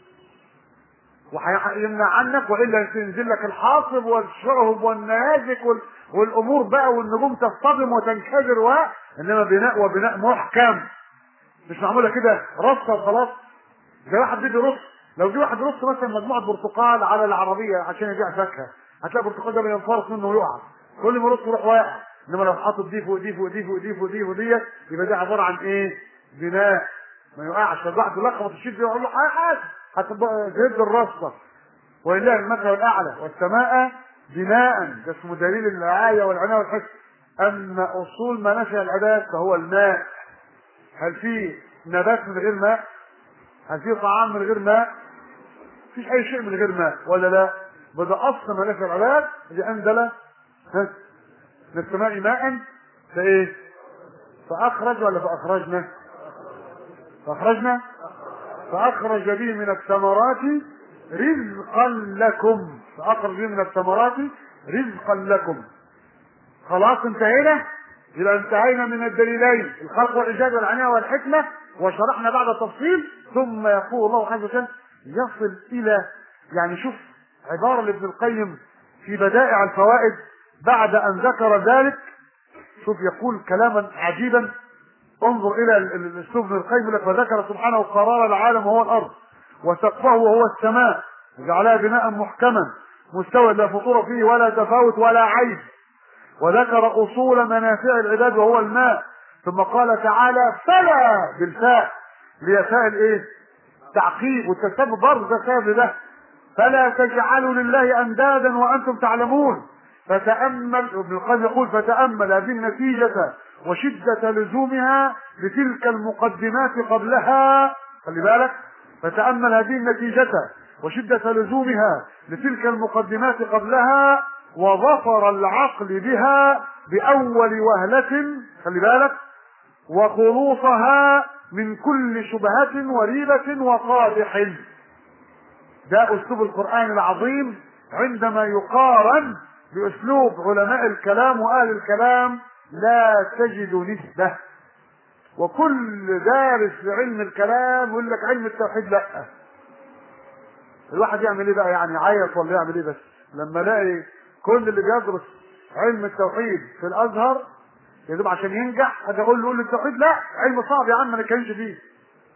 وهيمنع عنك والا تنزل لك الحاصب والشعب والنيازك والامور بقى، والنجوم تصطدم وتنكسر. و انما بناء وبناء محكم، مش معموله كده رصه وخلاص. زي واحد بيجي يرص، لو جه واحد يرص مثلا مجموعه برتقال على العربيه عشان يبيع فاكهه، هتلاقي البرتقال ده بينفرط منه ويقع، كل ما يرص يروح واقع. انما لو حاطط دي فوق دي فوق دي فوق دي فوق دي فوق دي، يبقى ده عباره عن ايه؟ بناء، ما يقعش. فالواحد يلخبط الشيء يقول له حاجه هتبقى زهد الرصه. ولله المثل الاعلى. والسماء بناء، ده اسمه دليل الرعايه والعنايه والحفظ. اما اصول منافع العباد فهو الماء. هل في نبات من غير ماء؟ هل في طعام من غير ماء؟ مفيش اي شيء من غير ماء، ولا لا؟ بدا اصل منافع العباد اللي انزل ها من السماء ماء فايه؟ فاخرج ولا فاخرجنا؟ فاخرجنا فاخرج به من الثمرات رزقا لكم. فاخرج به من الثمرات رزقا لكم. خلاص انتهينا. يبقى انتهينا من الدليلين، الخلق والايجاد والعنايه والحكمه، وشرحنا بعد التفصيل. ثم يقول الله عز وجل يصل الى، يعني شوف عباره لابن القيم في بدائع الفوائد بعد ان ذكر ذلك، شوف يقول كلاما عجيبا. انظر الى الاسلوب ابن القيم لك. وذكر سبحانه قرار العالم وهو الارض، وسقفه وهو السماء، وجعلها بناء محكما مستوى لا فطور فيه ولا تفاوت ولا عيب. وذكر اصول منافع العباد وهو الماء. ثم قال تعالى فلا بالفاء، ليفاء الايه؟ تعقيب والتسبب برضه تسبب ده. فلا تجعلوا لله اندادا وانتم تعلمون. فتامل ابن القيم يقول فتامل هذه النتيجه وشده لزومها لتلك المقدمات قبلها. خلي بالك، فتامل هذه النتيجه وشده لزومها لتلك المقدمات قبلها، وظفر العقل بها باول وهله. خلي بالك، وخلوصها من كل شبهة وريبة وقادح. ده اسلوب القرآن العظيم عندما يقارن باسلوب علماء الكلام واهل الكلام لا تجد نسبة. وكل دارس لعلم الكلام يقول لك علم التوحيد لا. الواحد يعمل ايه بقى؟ يعني عيط ولا يعمل ايه؟ بس لما الاقي كل اللي بيدرس علم التوحيد في الازهر يا دوب عشان ينجح اجي اقول له قول التوحيد لا، علم صعب يا عم ما نتكلمش فيه.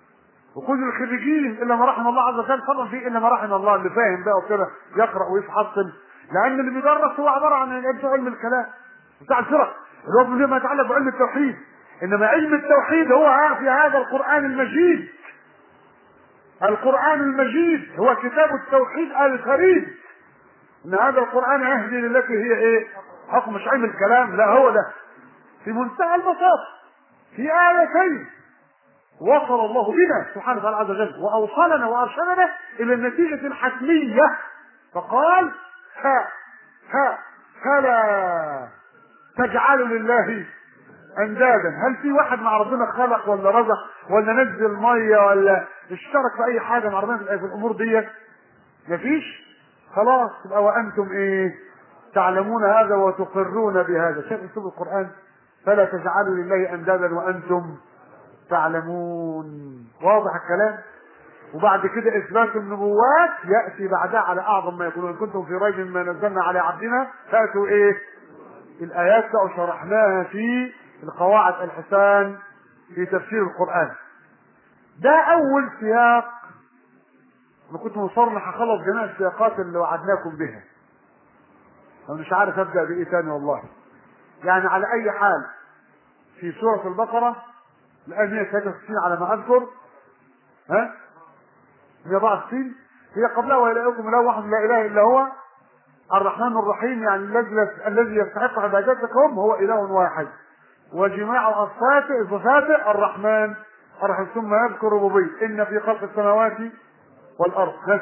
وكل الخريجين الا ما رحم الله عز وجل، طبعا في الا ما رحم الله اللي فاهم بقى وكده يقرا ويتحصل، لان اللي بيدرس هو عباره عن بتوع علم الكلام بتاع الفرق اللي هو ما يتعلق بعلم التوحيد. انما علم التوحيد هو في هذا القران المجيد. القران المجيد هو كتاب التوحيد الفريد. ان هذا القران يهدي للتي هي ايه؟ حكم، مش علم الكلام، لا هو ده في منتهى البساطه. في ايتين وصل الله بنا سبحانه وتعالى عز وجل واوصلنا وارشدنا الى النتيجه الحتميه، فقال ها ها فلا تجعلوا لله اندادا. هل في واحد مع ربنا خلق ولا رزق ولا نزل ميه ولا اشترك في اي حاجه مع ربنا في الامور ديت؟ مفيش. خلاص يبقى وانتم ايه؟ تعلمون هذا وتقرون بهذا. شايف اسلوب القران؟ فلا تجعلوا لله اندادا وانتم تعلمون. واضح الكلام؟ وبعد كده اثبات النبوات ياتي بعدها على اعظم ما يكون. ان كنتم في ريب مما نزلنا على عبدنا فاتوا ايه؟ الايات بقى شرحناها في القواعد الحسان في تفسير القران. ده اول سياق. انا كنت مصر هخلص جميع السياقات اللي وعدناكم بها، انا مش عارف ابدا بايه تاني والله. يعني على اي حال في سوره البقره الآن مئة وثلاثة وستين على ما اذكر، ها مئة وأربعة وستين هي قبلها والهكم لا واحد لا اله الا هو الرحمن الرحيم. يعني الذي الذي يستحق عبادتكم هو اله واحد. وجماع صفاته صفاته الرحمن الرحيم. ثم يذكر ربوبيته ان في خلق السماوات والارض ها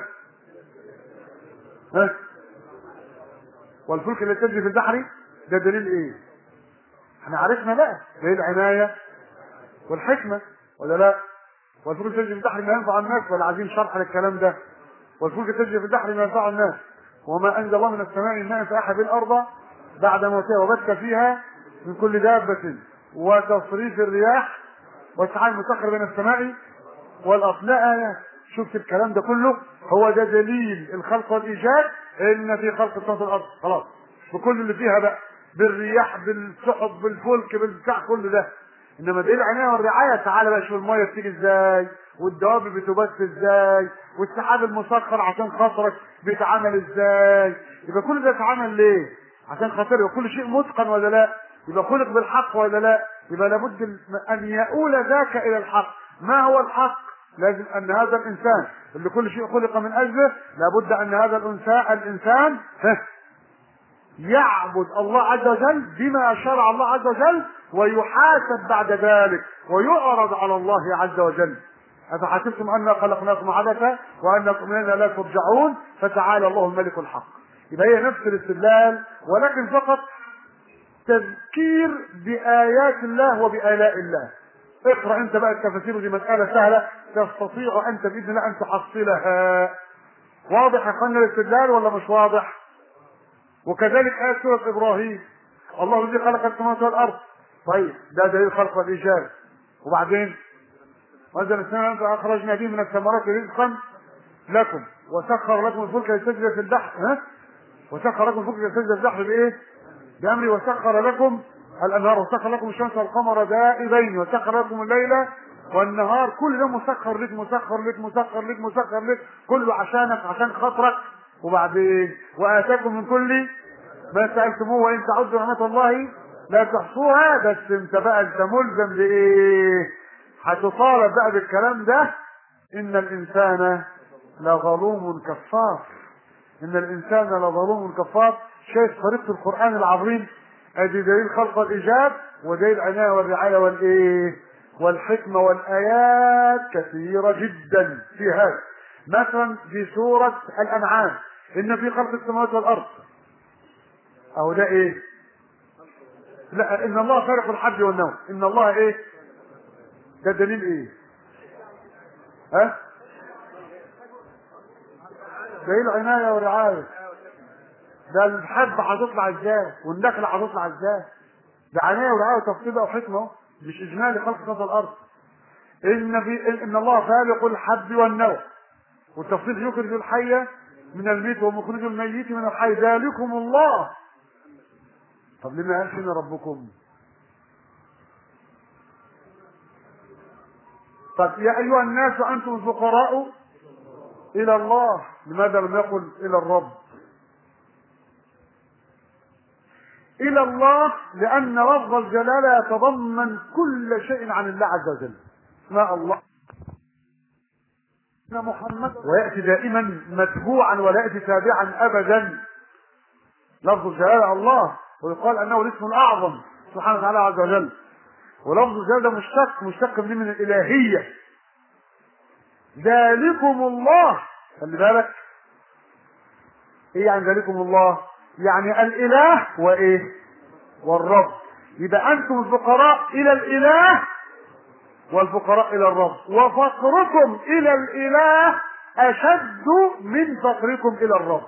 ها والفلك التي تجري في البحر. ده دليل ايه؟ احنا عرفنا بقى دليل العنايه والحكمه ولا لا؟ والفلك تجري في البحر ما ينفع الناس، ولا عايزين شرح للكلام ده؟ والفلك تجري في البحر ما ينفع الناس، وما انزل الله من السماء ماء فاحيا به الارض بعد موتها وبث فيها من كل دابه وتصريف الرياح والسحاب المسخر بين السماء والارض. لا آية. شفت الكلام ده كله؟ هو ده دليل الخلق والايجاد، ان في خلق السماوات والارض. خلاص بكل اللي فيها بقى، بالرياح بالسحب بالفلك بالبتاع كل ده. انما دليل العنايه والرعايه، تعالى بقى شوف الميه بتيجي ازاي، والدواب بتبث ازاي، والسحاب المسخر عشان خاطرك بيتعامل ازاي. يبقى كل ده اتعمل ليه؟ عشان خاطر وكل شيء متقن ولا لا؟ يبقى خلق بالحق ولا لا؟ يبقى لابد ان يؤول ذاك الى الحق. ما هو الحق؟ لازم ان هذا الانسان اللي كل شيء خلق من اجله، لابد ان هذا الانسان الانسان يعبد الله عز وجل بما شرع الله عز وجل، ويحاسب بعد ذلك ويعرض على الله عز وجل. أفحسبتم أنا خلقناكم عبثا وأنكم إلينا لا ترجعون فتعالى الله الملك الحق. يبقى هي نفس الاستدلال، ولكن فقط تذكير بآيات الله وبآلاء الله. اقرأ أنت بقى التفاسير، دي مسألة سهلة تستطيع أنت بإذن الله أن تحصلها. واضح يا اخوانا الاستدلال ولا مش واضح؟ وكذلك آية سورة إبراهيم، الله الذي خلق السماوات والأرض. طيب ده دليل خلق الإيجاد. وبعدين وأنزل السماء فأخرجنا به من الثمرات رزقا لكم وسخر لكم الفلك لتجري في البحر ها وسخر لكم الفلك لتجري في البحر بإيه؟ بأمره. وسخر لكم الأنهار وسخر لكم الشمس والقمر دائبين وسخر لكم الليل والنهار. كل ده مسخر لك مسخر لك مسخر لك مسخر لك، كله عشانك عشان خاطرك. وبعدين وآتاكم من كل ما سألتموه وإن تعدوا نعمة الله لا تحصوها. بس انت بقى انت ملزم بإيه؟ هتطالب بقى بالكلام ده. إن الإنسان لظلوم كفار. إن الإنسان لظلوم كفار. شايف طريقة القرآن العظيم؟ ادي دليل خلق الإيجاب، ودليل العناية والرعاية والإيه والحكمة، والآيات كثيرة جدا في هذا. مثلا في سورة الأنعام إن في خلق السماوات والأرض، أو ده إيه؟ لا، إن الله خالق الحب والنوم. إن الله إيه؟ ده دليل إيه؟ ها؟ دليل عناية ورعاية. ده الحب هتطلع ازاي؟ والنخلة هتطلع ازاي؟ ده عناية ورعاية وتفصيل وحكمة، مش إجمالي خلق سماوات الأرض. إن في إن الله خالق الحب والنوى، والتفصيل يخرج الحي من الميت ومخرج الميت من الحي، ذلكم الله. طب لما قالش إن ربكم؟ طب يا ايها الناس انتم الفقراء الى الله، لماذا لم يقل الى الرب؟ الى الله لان لفظ الجلاله يتضمن كل شيء عن الله عز وجل. ما الله محمد وياتي دائما متبوعا ولا ياتي تابعا ابدا. لفظ الجلاله الله، ويقال انه الاسم الاعظم سبحانه وتعالى عز وجل. ولفظ الجلاله مشتق مشتق من من الالهيه. ذلكم الله، خلي بالك ايه يعني ذلكم الله؟ يعني الاله وايه؟ والرب. يبقى انتم الفقراء الى الاله والفقراء الى الرب، وفقركم الى الاله اشد من فقركم الى الرب.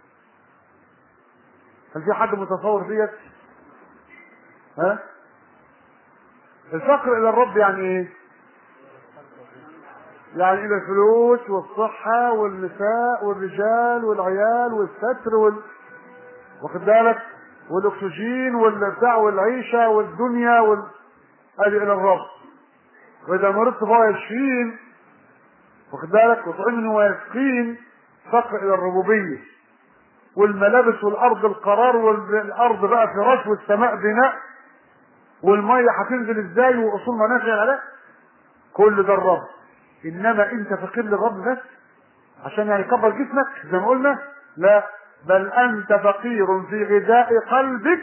هل في حد متصور ديت؟ ها؟ الفقر الى الرب يعني ايه؟ يعني الى الفلوس والصحة والنساء والرجال والعيال والستر وال... واخد بالك؟ والاكسجين والبتاع والعيشة والدنيا وال... ادي الى الرب. واذا مرضت فهو يشفين، واخد بالك؟ وطعمني ويسقين. فقر الى الربوبية. والملابس والارض القرار، والارض بقى فراش والسماء بناء، والمية هتنزل ازاي واصول منافع على كل ده الرب. انما انت فقير للرب بس عشان يعني يكبر جسمك زي ما قلنا؟ لا، بل انت فقير في غذاء قلبك،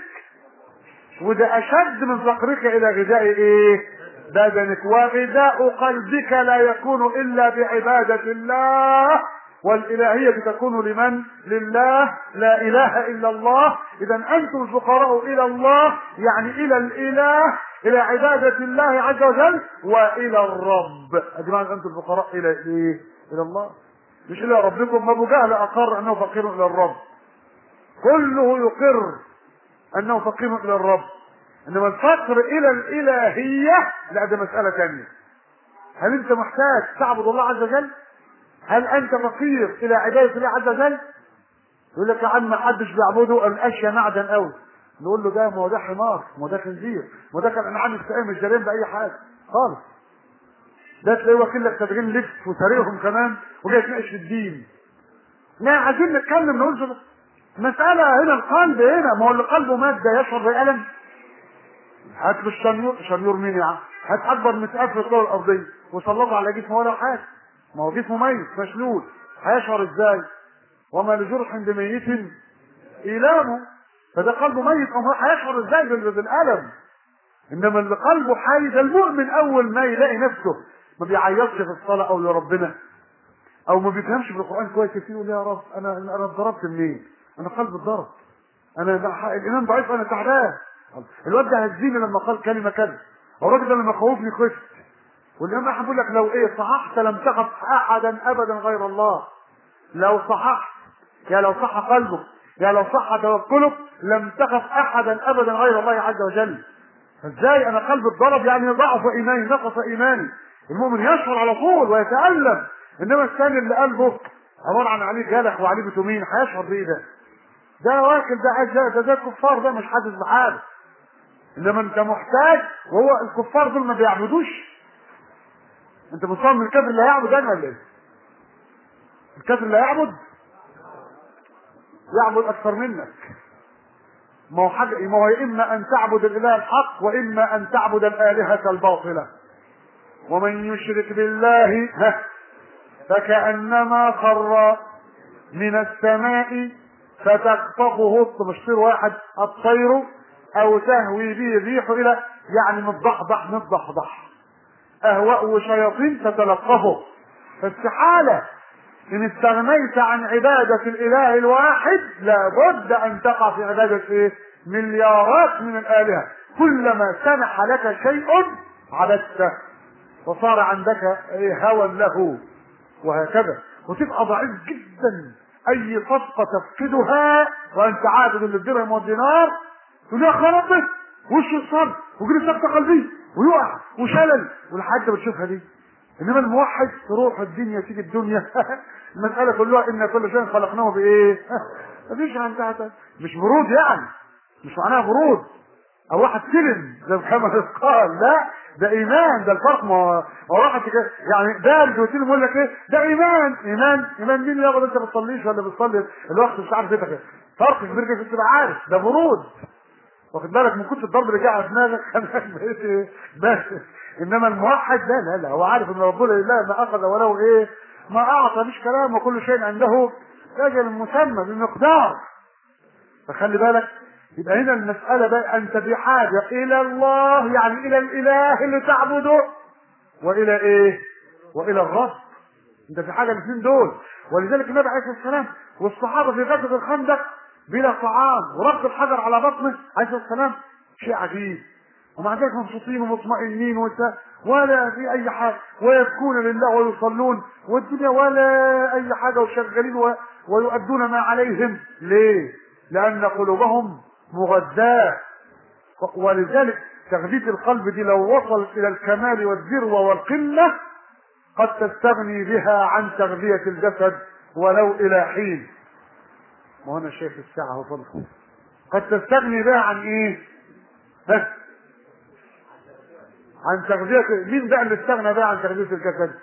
وده اشد من فقرك الى غذاء ايه؟ بدنك. وغذاء قلبك لا يكون الا بعبادة الله، والالهية تكون لمن؟ لله، لا اله الا الله. اذا انتم الفقراء الى الله يعني الى الاله، الى عبادة الله عز وجل، والى الرب. اجمعا انتم الفقراء الى ايه؟ الى الله، مش الى ربكم. ما ابو جهل اقر انه فقير الى الرب، كله يقر انه فقير الى الرب. انما الفقر الى الالهية لا، ده مسألة ثانية. هل انت محتاج تعبد الله عز وجل؟ هل انت فقير الى عبادة الله عز وجل؟ يقول لك يا عم ما حدش بيعبده، الاشياء معدن قوي. نقول له ده ما هو ده حمار، ما هو ده خنزير، ما هو ده كان انعام السائل مش دارين باي حاجه خالص. ده تلاقيه واكل لك تدرين لبس وسارقهم كمان وجاي يتناقش في الدين. لا، عايزين نتكلم نقول مسألة هنا القلب. هنا ما هو اللي قلبه مات ده يشعر بألم؟ هات بالشنيور، شنيور مين يا عم؟ هات اكبر متقاف في الكره الارضيه وسلطه على جسمه ولا حاجه، ما هو جسمه ميت مشلول، هيشعر ازاي؟ وما لجرح بميت إيلامه. فده قلبه ميت، أو هيشعر ازاي بالألم؟ انما اللي قلبه حي ده المؤمن، اول ما يلاقي نفسه ما بيعيطش في الصلاه او لربنا، او ما بيفهمش في القران كويس، يقول يا رب انا انا اتضربت منين؟ انا قلبي اتضرب، انا الايمان ضعيف، انا تعبان. الواد ده هزيني لما قال كلمه كذا، الراجل ده لما خوفني خفت. والامام احمد بيقول لك لو ايه صححت لم تخف احدا ابدا غير الله. لو صححت، يا لو صح قلبك، يا لو صح توكلك، لم تخف احدا ابدا غير الله عز وجل. ازاي انا قلبي اتضرب؟ يعني ضعف ايماني، نقص ايماني. المؤمن يشعر على طول ويتالم، انما الثاني اللي قلبه عباره عن عليه جلح وعليه بتومين هيشعر بايه؟ ده ده واكل، ده عايز، ده ده الكفار، ده مش حاسس بحاجه. انما انت محتاج، وهو الكفار دول ما بيعبدوش. انت مصمم الكافر اللي هيعبد انا ولا ايه؟ الكافر اللي هيعبد يعبد اكثر منك. ما هو حاجه، ما هو اما ان تعبد الاله الحق واما ان تعبد الالهه الباطله. ومن يشرك بالله فكانما خر من السماء فتخطفه، مش طير واحد، الطير او تهوي به الريح الى، يعني متضحضح متضحضح، اهواء شياطين تتلقفه. فاستحاله ان استغنيت عن عبادة الاله الواحد لابد ان تقع في عبادة ايه؟ مليارات من الالهة. كلما سمح لك شيء عبدته وصار عندك ايه؟ هوى له، وهكذا. وتبقى ضعيف جدا. اي صفقة تفقدها وانت عابد للدرهم والدينار تقول يا خرابي وش الصبر وجري سكتة قلبي ويقع وشلل ولحد ما تشوفها دي. انما الموحد تروح الدنيا تيجي الدنيا. المسألة كلها ان كل شيء خلقناه بايه؟ مفيش عندها، مش برود يعني، مش معناها برود او واحد سلم زي محمد قال، لا، ده ايمان، ده الفرق. ما واحد يعني بارد وتيجي يقول لك ايه ده ايمان. ايمان ايمان مين ياخد؟ انت بتصليش ولا بتصلي الوقت مش عارف ايه؟ فرق كبير جدا تبقى عارف. ده برود، واخد بالك من كتر الضرب اللي جه على دماغك بقيت ايه بس. انما الموحد ده لا لا، هو عارف ان ربنا لله ما اخذ وله ايه ما اعطى، مش كلام، وكل شيء عنده اجل مسمى بمقدار. فخلي بالك، يبقى هنا المسألة بقى أنت بحاجة إلى الله، يعني إلى الإله اللي تعبده، وإلى إيه؟ وإلى الرب. أنت في حاجة الاثنين دول. ولذلك النبي عليه الصلاة والسلام والصحابة في غزوة الخندق بلا طعام وربط الحجر على بطنه عليه الصلاة والسلام، شيء عجيب. ومع ذلك مبسوطين ومطمئنين ولا في أي حاجة، ويبكون لله ويصلون والدنيا ولا أي حاجة، وشغالين ويؤدون ما عليهم. ليه؟ لأن قلوبهم مغذاة. ولذلك تغذية القلب دي لو وصلت إلى الكمال والذروة والقمة قد تستغني بها عن تغذية الجسد ولو إلى حين. ما أنا شايف الساعة هو فضل. قد تستغني بها عن إيه؟ بس عن تغذية. مين بقى اللي استغنى بها عن تغذية الجسد؟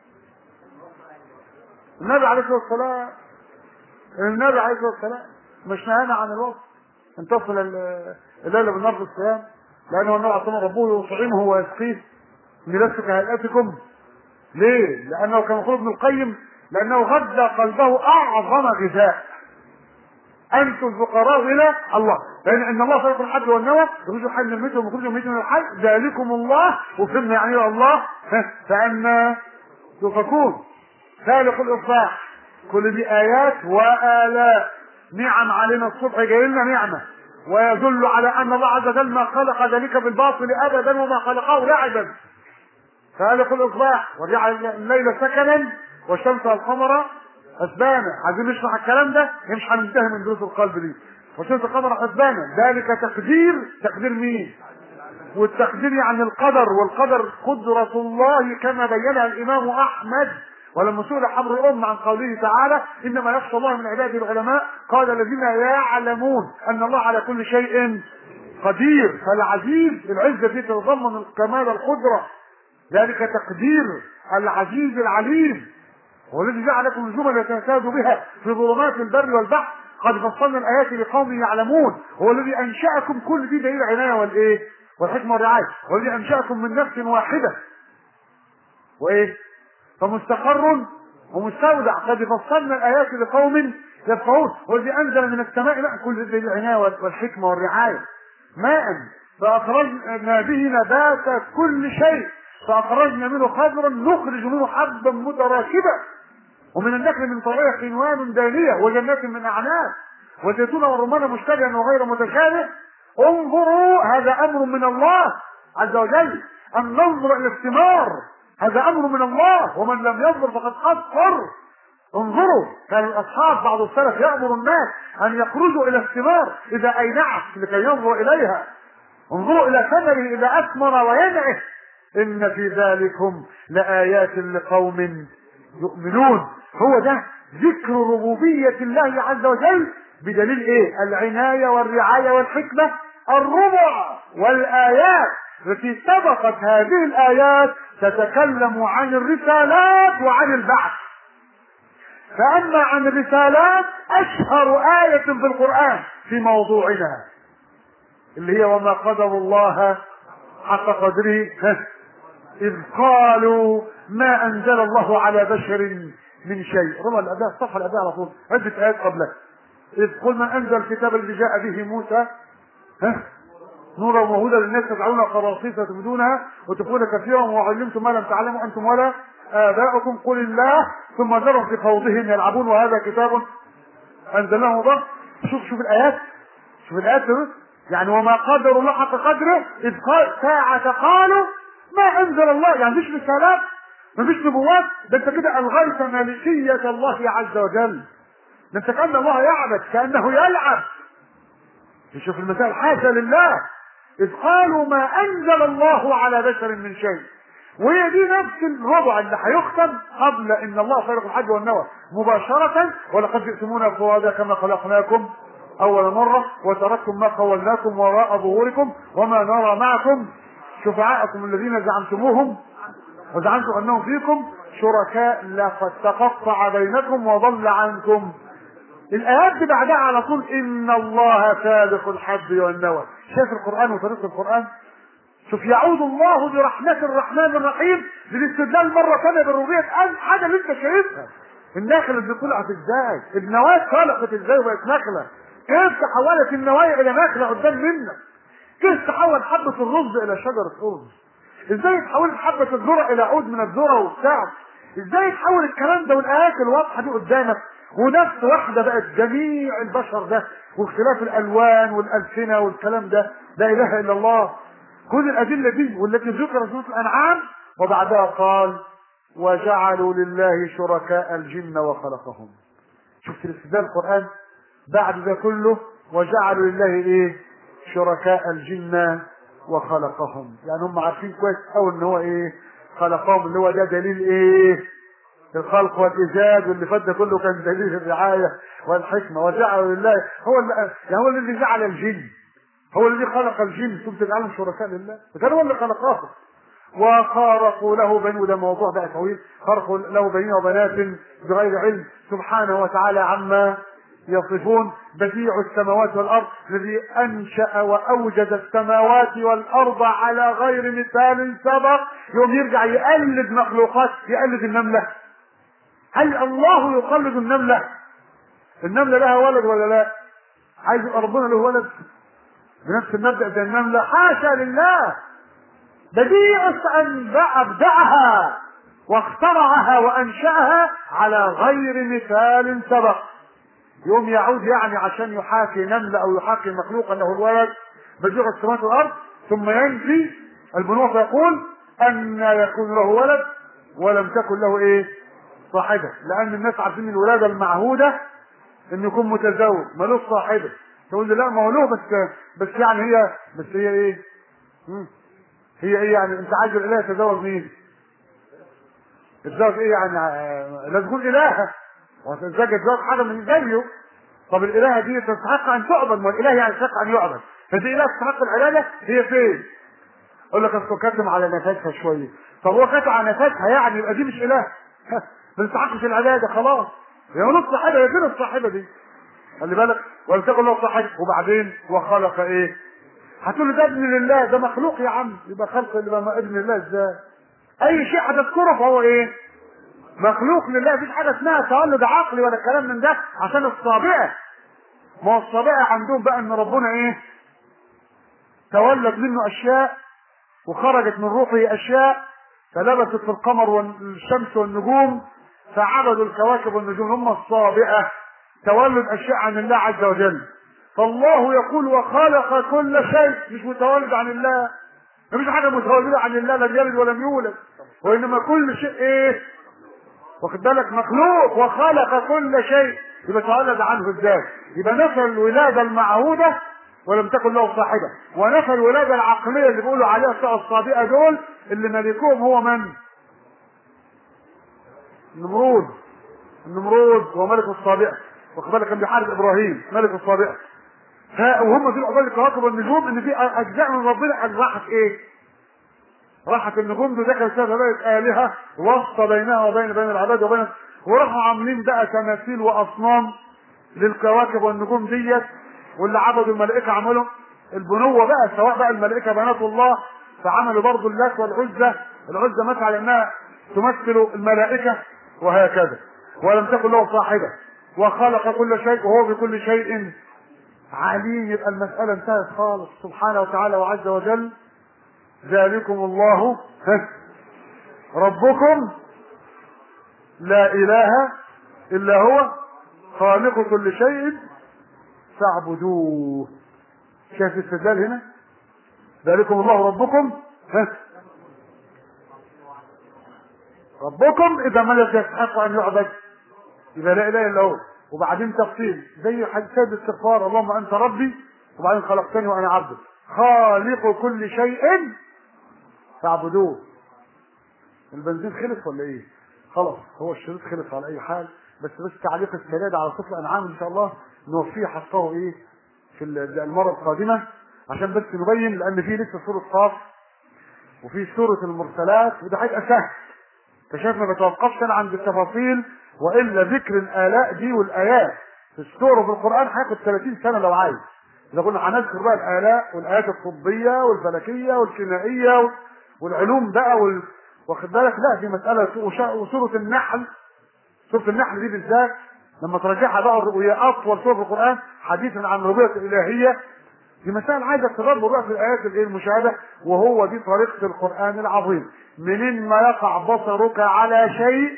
النبي عليه الصلاة والسلام. النبي عليه الصلاة والسلام مش نهانا عن الوصف ان تصل الليل بالنار بالصيام، لانه النبي عليه الصلاة والسلام ربه يطعمه ويسقيه ان لست كهيئتكم. ليه؟ لانه كما يقول ابن القيم لانه غذى قلبه اعظم غذاء. انتم الفقراء الى الله، لان ان الله خلق الحب والنوى، يخرج الحي من الميت ويخرج الميت من الحي، ذلكم الله. وفهمنا يعني ايه الله؟ فانا تؤفكون. خالق الاصلاح، كل دي ايات والاء، نعم علينا. الصبح جاي لنا نعمه، ويدل على ان الله عز وجل ما خلق ذلك بالباطل ابدا وما خلقه لعبا. خالق الاصلاح، وجعل الليل سكنا والشمس والقمر حسبانا. عايزين نشرح الكلام ده، مش هننتهي من دروس القلب دي. والشمس والقمر حسبانا، ذلك تقدير. تقدير مين؟ والتقدير يعني القدر، والقدر قدرة الله كما بينها الامام احمد ولما سئل حبر الام عن قوله تعالى انما يخشى الله من عباده العلماء، قال الذين يعلمون ان الله على كل شيء قدير. فالعزيز العزه دي تتضمن الكمال القدره، ذلك تقدير العزيز العليم. والذي جعلكم نجوما تهتدوا بها في ظلمات البر والبحر قد فصلنا الايات لقوم يعلمون. هو الذي انشاكم، كل دي دليل العنايه والايه والحكمه والرعايه. والذي انشاكم من نفس واحده وايه فمستقر ومستودع قد فصلنا الايات لقوم يفقهون. والذي انزل من السماء ماء، كل دليل العنايه والحكمه والرعايه. ماء فاخرجنا به نبات كل شيء، فاخرجنا منه خضرا نخرج منه حبا متراكبا، ومن النخل من طريق قنوان دانيه، وجنات من اعناب، وزيتون ورمان مشتبها وغير متشابه. انظروا، هذا امر من الله عز وجل، ان ننظر الى الثمار، هذا امر من الله، ومن لم ينظر فقد قصر. انظروا، كان الاصحاب بعض السلف يامر الناس ان يخرجوا الى الثمار اذا اينعت لكي ينظر اليها. انظروا الى ثمره اذا اثمر وينعه، ان في ذلكم لايات لقوم يؤمنون. هو ده ذكر ربوبية الله عز وجل بدليل ايه؟ العناية والرعاية والحكمة. الربع والايات التي سبقت هذه الايات تتكلم عن الرسالات وعن البعث. فاما عن الرسالات اشهر آية في القرآن في موضوعنا اللي هي وما قدر الله حق قدره إذ قالوا ما أنزل الله على بشر من شيء. رمى الأداء الصفحة الأداء على طول عدة آيات قبلك. إذ قل من أنزل الكتاب الذي جاء به موسى ها نورا وهدى للناس تدعون قراصيس تبدونها وتخفون كثيرا وعلمتم ما لم تعلموا أنتم ولا آباؤكم قل الله ثم ذرهم في خوضهم يلعبون وهذا كتاب أنزلناه مبارك. شوف شوف الآيات، شوف الآيات يعني وما قدروا الله حق قدره إذ قال ساعة قالوا ما انزل الله. يعني مش رسالات، مفيش نبوات، ده انت كده الغيت مالكية الله عز وجل. ده انت كأن الله يعبد، كأنه يلعب. شوف المثال، حاشا لله. اذ قالوا ما انزل الله على بشر من شيء. وهي دي نفس الربع اللي هيختم قبل ان الله خلق الحج والنوى مباشرة. ولقد جئتمونا فرادا كما خلقناكم اول مرة وتركتم ما خولناكم وراء ظهوركم وما نرى معكم شفعاءكم الذين زعمتموهم وزعمتم انهم فيكم شركاء لقد تقطع بينكم وضل عنكم. الايات دي بعدها على طول ان الله فالق الحب والنوى. شايف القران وطريقه القران؟ شوف يعود الله برحمة الرحمن الرحيم للاستدلال مرة ثانية بالربوبية. حاجة اللي انت شايفها، النخلة اللي طلعت ازاي، النواة خلقت ازاي وبقت نخلة، كيف تحولت النواة الى نخلة قدام منك، كيف تحول حبة الرز الى شجرة رز، ازاي تحولت حبة الذرة الى عود من الذرة وبتاع، ازاي تحول الكلام ده والايات الواضحة دي قدامك، ونفس واحدة بقت جميع البشر ده، واختلاف الالوان والالسنة والكلام ده. لا اله الا الله. كل الأدلة دي والتي ذكر سورة الأنعام، وبعدها قال وجعلوا لله شركاء الجن وخلقهم. شفت الاستدلال القرآن بعد ده كله؟ وجعلوا لله ايه؟ شركاء الجن وخلقهم. يعني هم عارفين كويس قوي ان هو ايه؟ خلقهم، اللي هو ده دليل ايه؟ الخلق والايجاد، واللي فات ده كله كان دليل الرعاية والحكمة. وجعلوا لله هو يعني هو الذي جعل الجن، هو الذي خلق الجن ثم تجعلهم شركاء لله، فكان هو اللي خلقهم. وخرقوا له بنين، وده موضوع بقى طويل، خرقوا له بنين وبنات بغير علم سبحانه وتعالى عما يصفون. بديع السماوات والارض الذي انشا واوجد السماوات والارض على غير مثال سبق. يوم يرجع يقلد مخلوقات، يقلد النمله. هل الله يقلد النمله؟ النمله لها ولد ولا لا؟ عايز يبقى ربنا له ولد بنفس المبدأ زي النملة؟ حاشا لله. بديع أبدعها واخترعها وأنشأها على غير مثال سبق. يوم يعود يعني عشان يحاكي نملة أو يحاكي مخلوقا له الولد بديع السماوات والأرض، ثم ينفي البنوة فيقول أن يكون له ولد ولم تكن له إيه؟ صاحبة. لأن الناس عارفين الولادة المعهودة إن يكون متزوج ملوش صاحبة. تقول لي لا ما هو له، بس بس يعني هي بس هي ايه؟ مم. هي ايه يعني؟ انت عايز الاله يتزوج مين؟ يتزوج ايه يعني؟ لازم تكون الهه، وهتتزوج يتزوج حاجه من زيه. طب الالهه دي تستحق ان تعبد، ما الاله يعني يستحق ان يعبد، فدي اله تستحق العباده، هي فين؟ اقول لك اصل كاتم على نفسها شويه. طب هو كاتم على نفسها يعني يبقى دي مش اله؟ ما تستحقش العباده خلاص. هي ملوش صاحبه، هي فين الصاحبه دي؟ خلي بالك. ولتكن له صاحب. وبعدين وخلق ايه؟ هتقول له ده ابن لله، ده مخلوق يا عم. يبقى خلق اللي بقى ابن لله ازاي؟ اي شيء هتذكره فهو ايه؟ مخلوق لله. مفيش حاجه اسمها تولد عقلي ولا الكلام من ده، عشان الصابئه. ما هو الصابئه عندهم بقى ان ربنا ايه؟ تولد منه اشياء وخرجت من روحه اشياء، فلبست في القمر والشمس والنجوم، فعبدوا الكواكب والنجوم. هم الصابئه، تولد اشياء عن الله عز وجل. فالله يقول وخلق كل شيء، مش متولد عن الله. مفيش حاجه متولده عن الله، لم يلد ولم يولد، وانما كل شيء ايه؟ واخد بالك؟ مخلوق. وخلق كل شيء، يبقى تولد عنه ازاي؟ يبقى نفى الولاده المعهوده ولم تكن له صاحبه، ونفى الولاده العقليه اللي بيقولوا عليها بتوع الصابئه دول، اللي ملكوهم هو من؟ النمرود. النمرود هو ملك الصابئه، واخد بالك؟ كان بيحارب ابراهيم ملك الصابئه. وهم دول عباد الكواكب والنجوم، ان في اجزاء من ربنا راحت ايه؟ راحت النجوم دي دخلت فيها بقت الهه وسط بينها وبين بين العباد وبين، وراحوا عاملين بقى تماثيل واصنام للكواكب والنجوم ديت. واللي عبدوا الملائكه عملوا البنوه بقى، سواء بقى الملائكه بنات الله، فعملوا برضه اللات والعزى. العزى مات على انها تمثل الملائكه وهكذا. ولم تكن له صاحبه، وخلق كل شيء وهو بكل شيء عليم. يبقى المسألة انتهت خالص. سبحانه وتعالى وعز وجل. ذلكم الله ربكم لا إله إلا هو خالق كل شيء فاعبدوه. شايف الاستدلال هنا؟ ذلكم الله ربكم ربكم إذا من يستحق أن يعبد، إذا لا إله إلا هو. وبعدين تفصيل زي حديث الاستغفار، اللهم أنت ربي وبعدين خلقتني وأنا عبدك، خالق كل شيء فاعبدوه. البنزين خلص ولا إيه؟ خلاص، هو الشريط خلص على أي حال. بس بس تعليق السداد على طفل أنعام إن شاء الله نوفيه حقه إيه في المرة القادمة، عشان بس نبين، لأن فيه لسه سورة قاف وفي سورة المرسلات، وده هيبقى سهل. انت شايف ما بتوقفش انا عند التفاصيل، والا ذكر الالاء دي والايات في السورة وفي القرآن هياخد ثلاثين سنة لو عايز. اذا قلنا هنذكر بقى الالاء والايات الطبية والفلكية والكيميائية والعلوم بقى وال... واخد بالك، لا دي مسألة. وسورة النحل، سورة النحل دي بالذات لما ترجعها بقى وهي اطول سورة في القرآن حديثا عن الربوبية الالهية، دي مسائل عايزة تدبر بقى في الايات الايه المشاهدة. وهو دي طريقة القرآن العظيم. منين ما يقع بصرك على شيء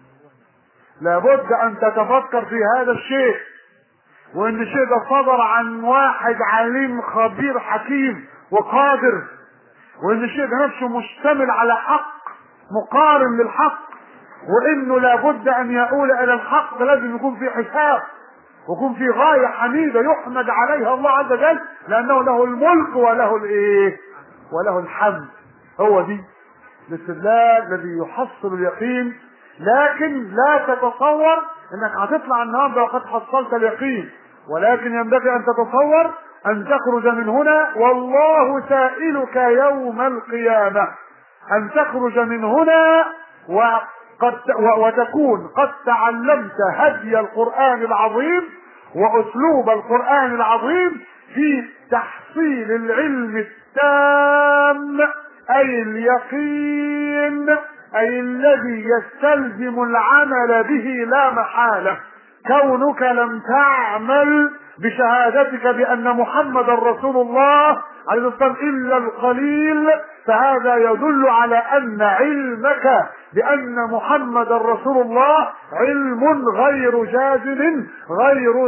لابد ان تتفكر في هذا الشيء، وان الشيء ده صدر عن واحد عليم خبير حكيم وقادر، وان الشيء ده نفسه مشتمل على حق مقارن للحق، وانه لابد ان يؤول الى الحق لازم يكون في حساب ويكون في غاية حميدة يحمد عليها الله عز وجل، لانه له الملك وله الايه وله الحمد. هو دي الاستدلال الذي يحصل اليقين. لكن لا تتصور انك هتطلع النهارده وقد حصلت اليقين، ولكن ينبغي ان تتصور ان تخرج من هنا والله سائلك يوم القيامة، ان تخرج من هنا وقد وتكون قد تعلمت هدي القرآن العظيم واسلوب القرآن العظيم في تحصيل العلم التام، اي اليقين، اي الذي يستلزم العمل به لا محالة. كونك لم تعمل بشهادتك بان محمد رسول الله عليه الصلاة والسلام الا القليل، فهذا يدل على ان علمك بان محمد رسول الله علم غير جازم غير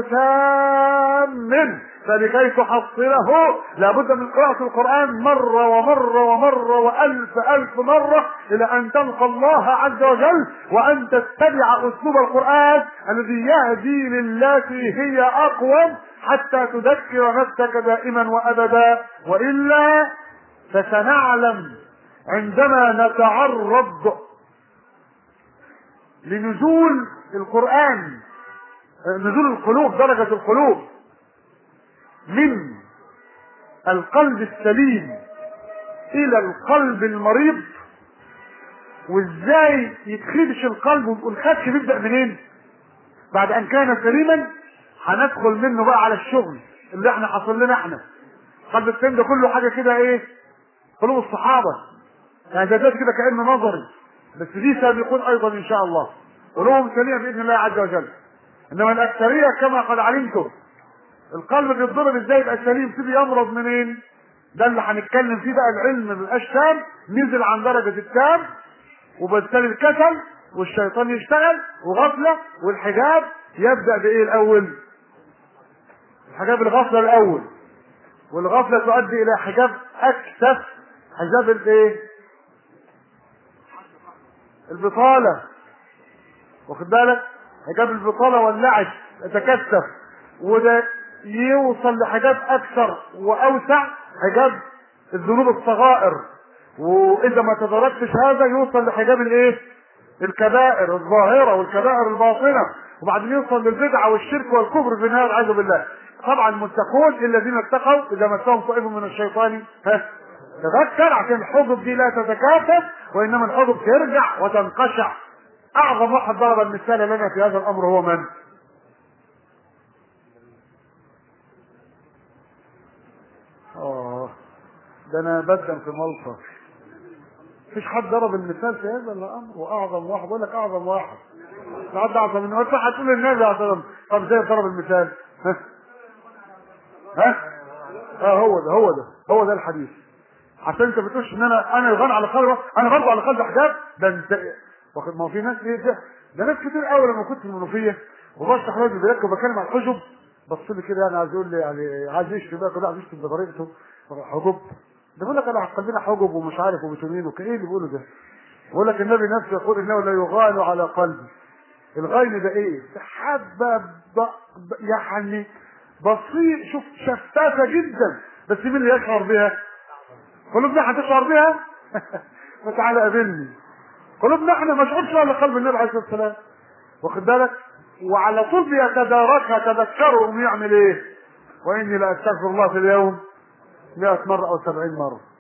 تام. فلكي تحصله لابد من قراءة القرآن مرة ومرة ومرة وألف ألف مرة إلى أن تلقى الله عز وجل، وأن تتبع أسلوب القرآن الذي يهدي للتي هي أقوم حتى تذكر نفسك دائما وأبدا. وإلا فسنعلم عندما نتعرض لنزول القرآن، نزول القلوب، درجة القلوب من القلب السليم الى القلب المريض، وازاي يتخدش القلب والخدش بيبدأ منين؟ بعد ان كان سليما هندخل منه بقى على الشغل اللي احنا حصل لنا احنا. قلب السليم ده كله حاجة كده ايه؟ قلوب الصحابة يعني ده كده كأنه نظري، بس دي سابقون ايضا ان شاء الله قلوبهم سليمة باذن الله عز وجل. انما الاكثرية كما قد علمتم القلب بيتضرب ازاي يبقى سليم، تيجي يمرض منين؟ ده اللي هنتكلم فيه بقى. العلم مبقاش تام، نزل عن درجة التام، وبالتالي الكسل والشيطان يشتغل وغفلة، والحجاب يبدأ بايه الاول؟ الحجاب الغفلة الاول، والغفلة تؤدي الى حجاب اكثف، حجاب الايه؟ البطالة، واخد بالك؟ حجاب البطالة واللعب يتكثف، وده يوصل لحاجات اكثر واوسع، حجاب الذنوب الصغائر، واذا ما تدركتش هذا يوصل لحجاب الايه؟ الكبائر الظاهره والكبائر الباطنه، وبعدين يوصل للبدعه والشرك والكفر في النهايه والعياذ بالله. طبعا المتقون الذين اتقوا اذا مسهم طائف من الشيطان ها تذكر، عشان الحجب دي لا تتكاثف، وانما الحجب ترجع وتنقشع. اعظم واحد ضرب المثال لنا في هذا الامر هو من؟ اه ده انا بدم في ملطة، مفيش حد ضرب المثال في هذا الامر. واعظم واحد بقول لك اعظم واحد حد اعظم من واحد هتقول الناس اعظم. طب ازاي ضرب المثال؟ ها ها اه هو ده هو ده هو ده الحديث. عشان انت بتقولش ان انا انا الغنى على قلبي، انا برضه على قلبي حجاب. ده انت واخد، ما هو في ناس ايه ده ده ناس كتير قوي. لما كنت في المنوفيه وبشرح راجل بيركب وبتكلم عن الحجب، بص لي كده يعني عايز يقول لي يعني عايز يشتم بقى كده، عايز يشتم بطريقته حجب. ده بيقول لك انا قلبنا حجب ومش عارف وبتمين وكايه اللي بيقوله ده. بيقول لك النبي نفسه يقول انه لا يغال على قلبي. الغين ده ايه؟ حبه يعني بسيط، شوف شفافه جدا، بس مين اللي يشعر بها؟ قلوبنا هتشعر بها؟ فتعالى قابلني. قلوبنا احنا ما شعرش على قلب النبي عليه الصلاه والسلام، واخد بالك؟ وعلى طول بيتداركها، تذكرهم يعمل ايه؟ واني لا استغفر الله في اليوم مئة مرة او سبعين مرة.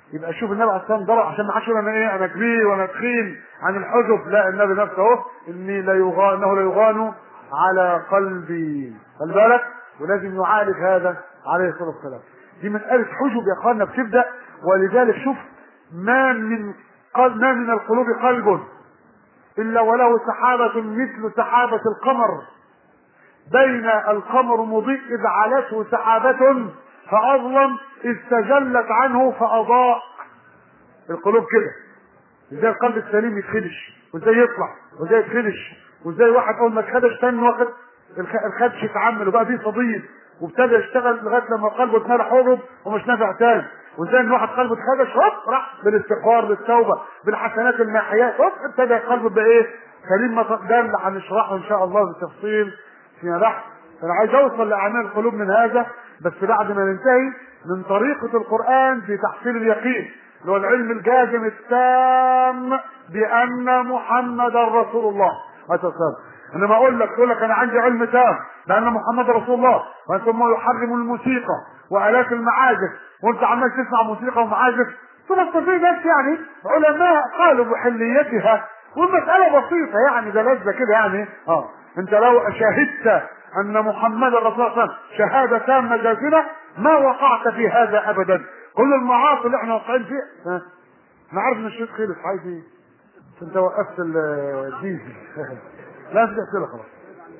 يبقى شوف النبي عليه الصلاه والسلام ضرب عشان ما حدش يقول انا ايه انا كبير وانا تخين عن الحجب. لا، النبي نفسه اهو اني لا يغان انه لا يغان على قلبي. خلي بالك، ولازم يعالج هذا عليه الصلاه والسلام. دي مساله حجب يا اخوانا بتبدا. ولذلك شوف ما من قلب ما من القلوب قلب الا وله سحابه مثل سحابه القمر، بين القمر مضيء اذ علته سحابه فاظلم اذ تجلت عنه فاضاء. القلوب كده، ازاي القلب السليم يتخدش وازاي يطلع وازاي يتخدش، وازاي واحد اول ما اتخدش تاني واخد الخدش اتعمل وبقى فيه صديد وابتدى يشتغل لغايه لما قلبه اتملى حروب ومش نافع تاني. وازاي ان واحد قلبه اتخدش هوب راح بالاستغفار بالتوبه بالحسنات الماحيات هوب ابتدى قلبه بايه؟ سليم. ده اللي هنشرحه ان شاء الله بالتفصيل فيما بعد. انا عايز اوصل لاعمال القلوب من هذا، بس بعد ما ننتهي من طريقه القران في تحصيل اليقين اللي هو العلم الجازم التام بان محمدا رسول الله عليه الصلاه والسلام. انما اقول لك تقول لك انا عندي علم تام بان محمد رسول الله ثم يحرم الموسيقى والات المعازف وانت عمال تسمع موسيقى ومعازف. ثم في ناس يعني علماء قالوا بحليتها والمساله بسيطه يعني ده لذه كده يعني. اه انت لو شهدت ان محمد رسول الله صلى الله عليه وسلم شهاده تامه جازمه ما وقعت في هذا ابدا. كل المعاصي اللي احنا واقعين فيها ها انا عارف ان الشيخ خلص عايز ايه؟ انت وقفت الديزل لا تفتح كده خلاص.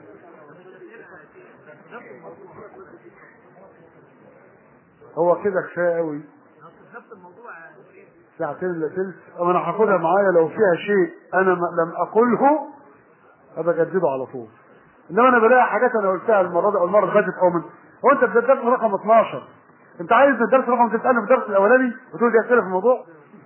هو كده كفايه قوي ساعتين الا تلت. اما انا هاخدها معايا لو فيها شيء انا لم اقله ابقى اجدده على طول. انما انا بلاقي حاجات انا قلتها المره دي او المره اللي فاتت او من هو انت في الدرس رقم اتناشر انت عايز الدرس رقم تساله في الدرس الاولاني وتقول لي اسئله في الموضوع.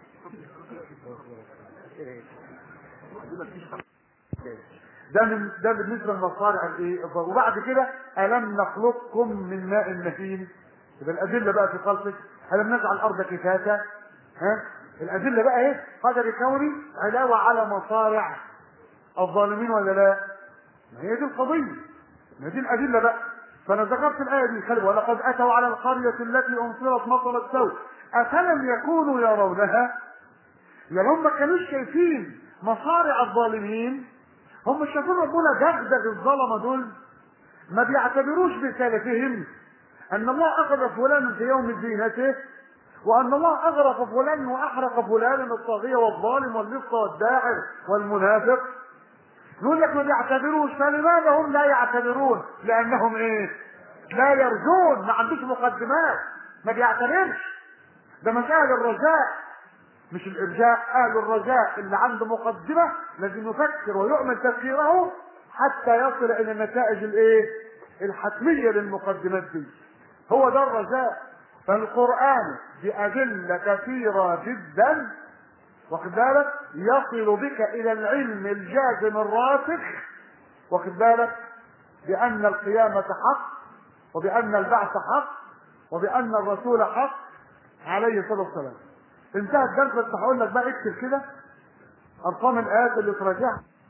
ده من ده بالنسبه لمصارع الايه. وبعد كده الم نخلقكم من ماء مهين. يبقى الادله بقى في خلقك الم نجعل الارض كفاتا. ها الادله بقى ايه؟ قدر كوني علاوه على مصارع الظالمين ولا لا؟ ما هي دي القضيه، ما دي الادله بقى. فانا ذكرت الايه دي خلي ولقد اتوا على القريه التي امطرت مطر السوء افلم يكونوا يرونها. يعني هم ما كانوش شايفين مصارع الظالمين، هم شايفين ربنا دغدغ الظلمه دول. ما بيعتبروش بسلفهم ان الله اخذ فلانا في يوم زينته وان الله اغرق فلان واحرق فلانا الطاغيه والظالم واللص والداعر والمنافق. يقول لك ما بيعتبروش. فلماذا هم لا يعتبرون؟ لانهم ايه؟ لا يرجون، ما عندوش مقدمات، ما بيعتبرش. ده مسائل الرجاء مش الارجاء. اهل الرجاء اللي عنده مقدمه لازم يفكر ويعمل تفكيره حتى يصل الى النتائج الايه؟ الحتميه للمقدمات دي. هو ده الرجاء. فالقران بادله كثيره جدا واخد بالك يصل بك الى العلم الجازم الراسخ واخد بالك بان القيامه حق وبان البعث حق وبان الرسول حق عليه الصلاه والسلام. انتهى الدرس. بس هقول لك بقى اكتب كده ارقام الايات اللي تراجعها.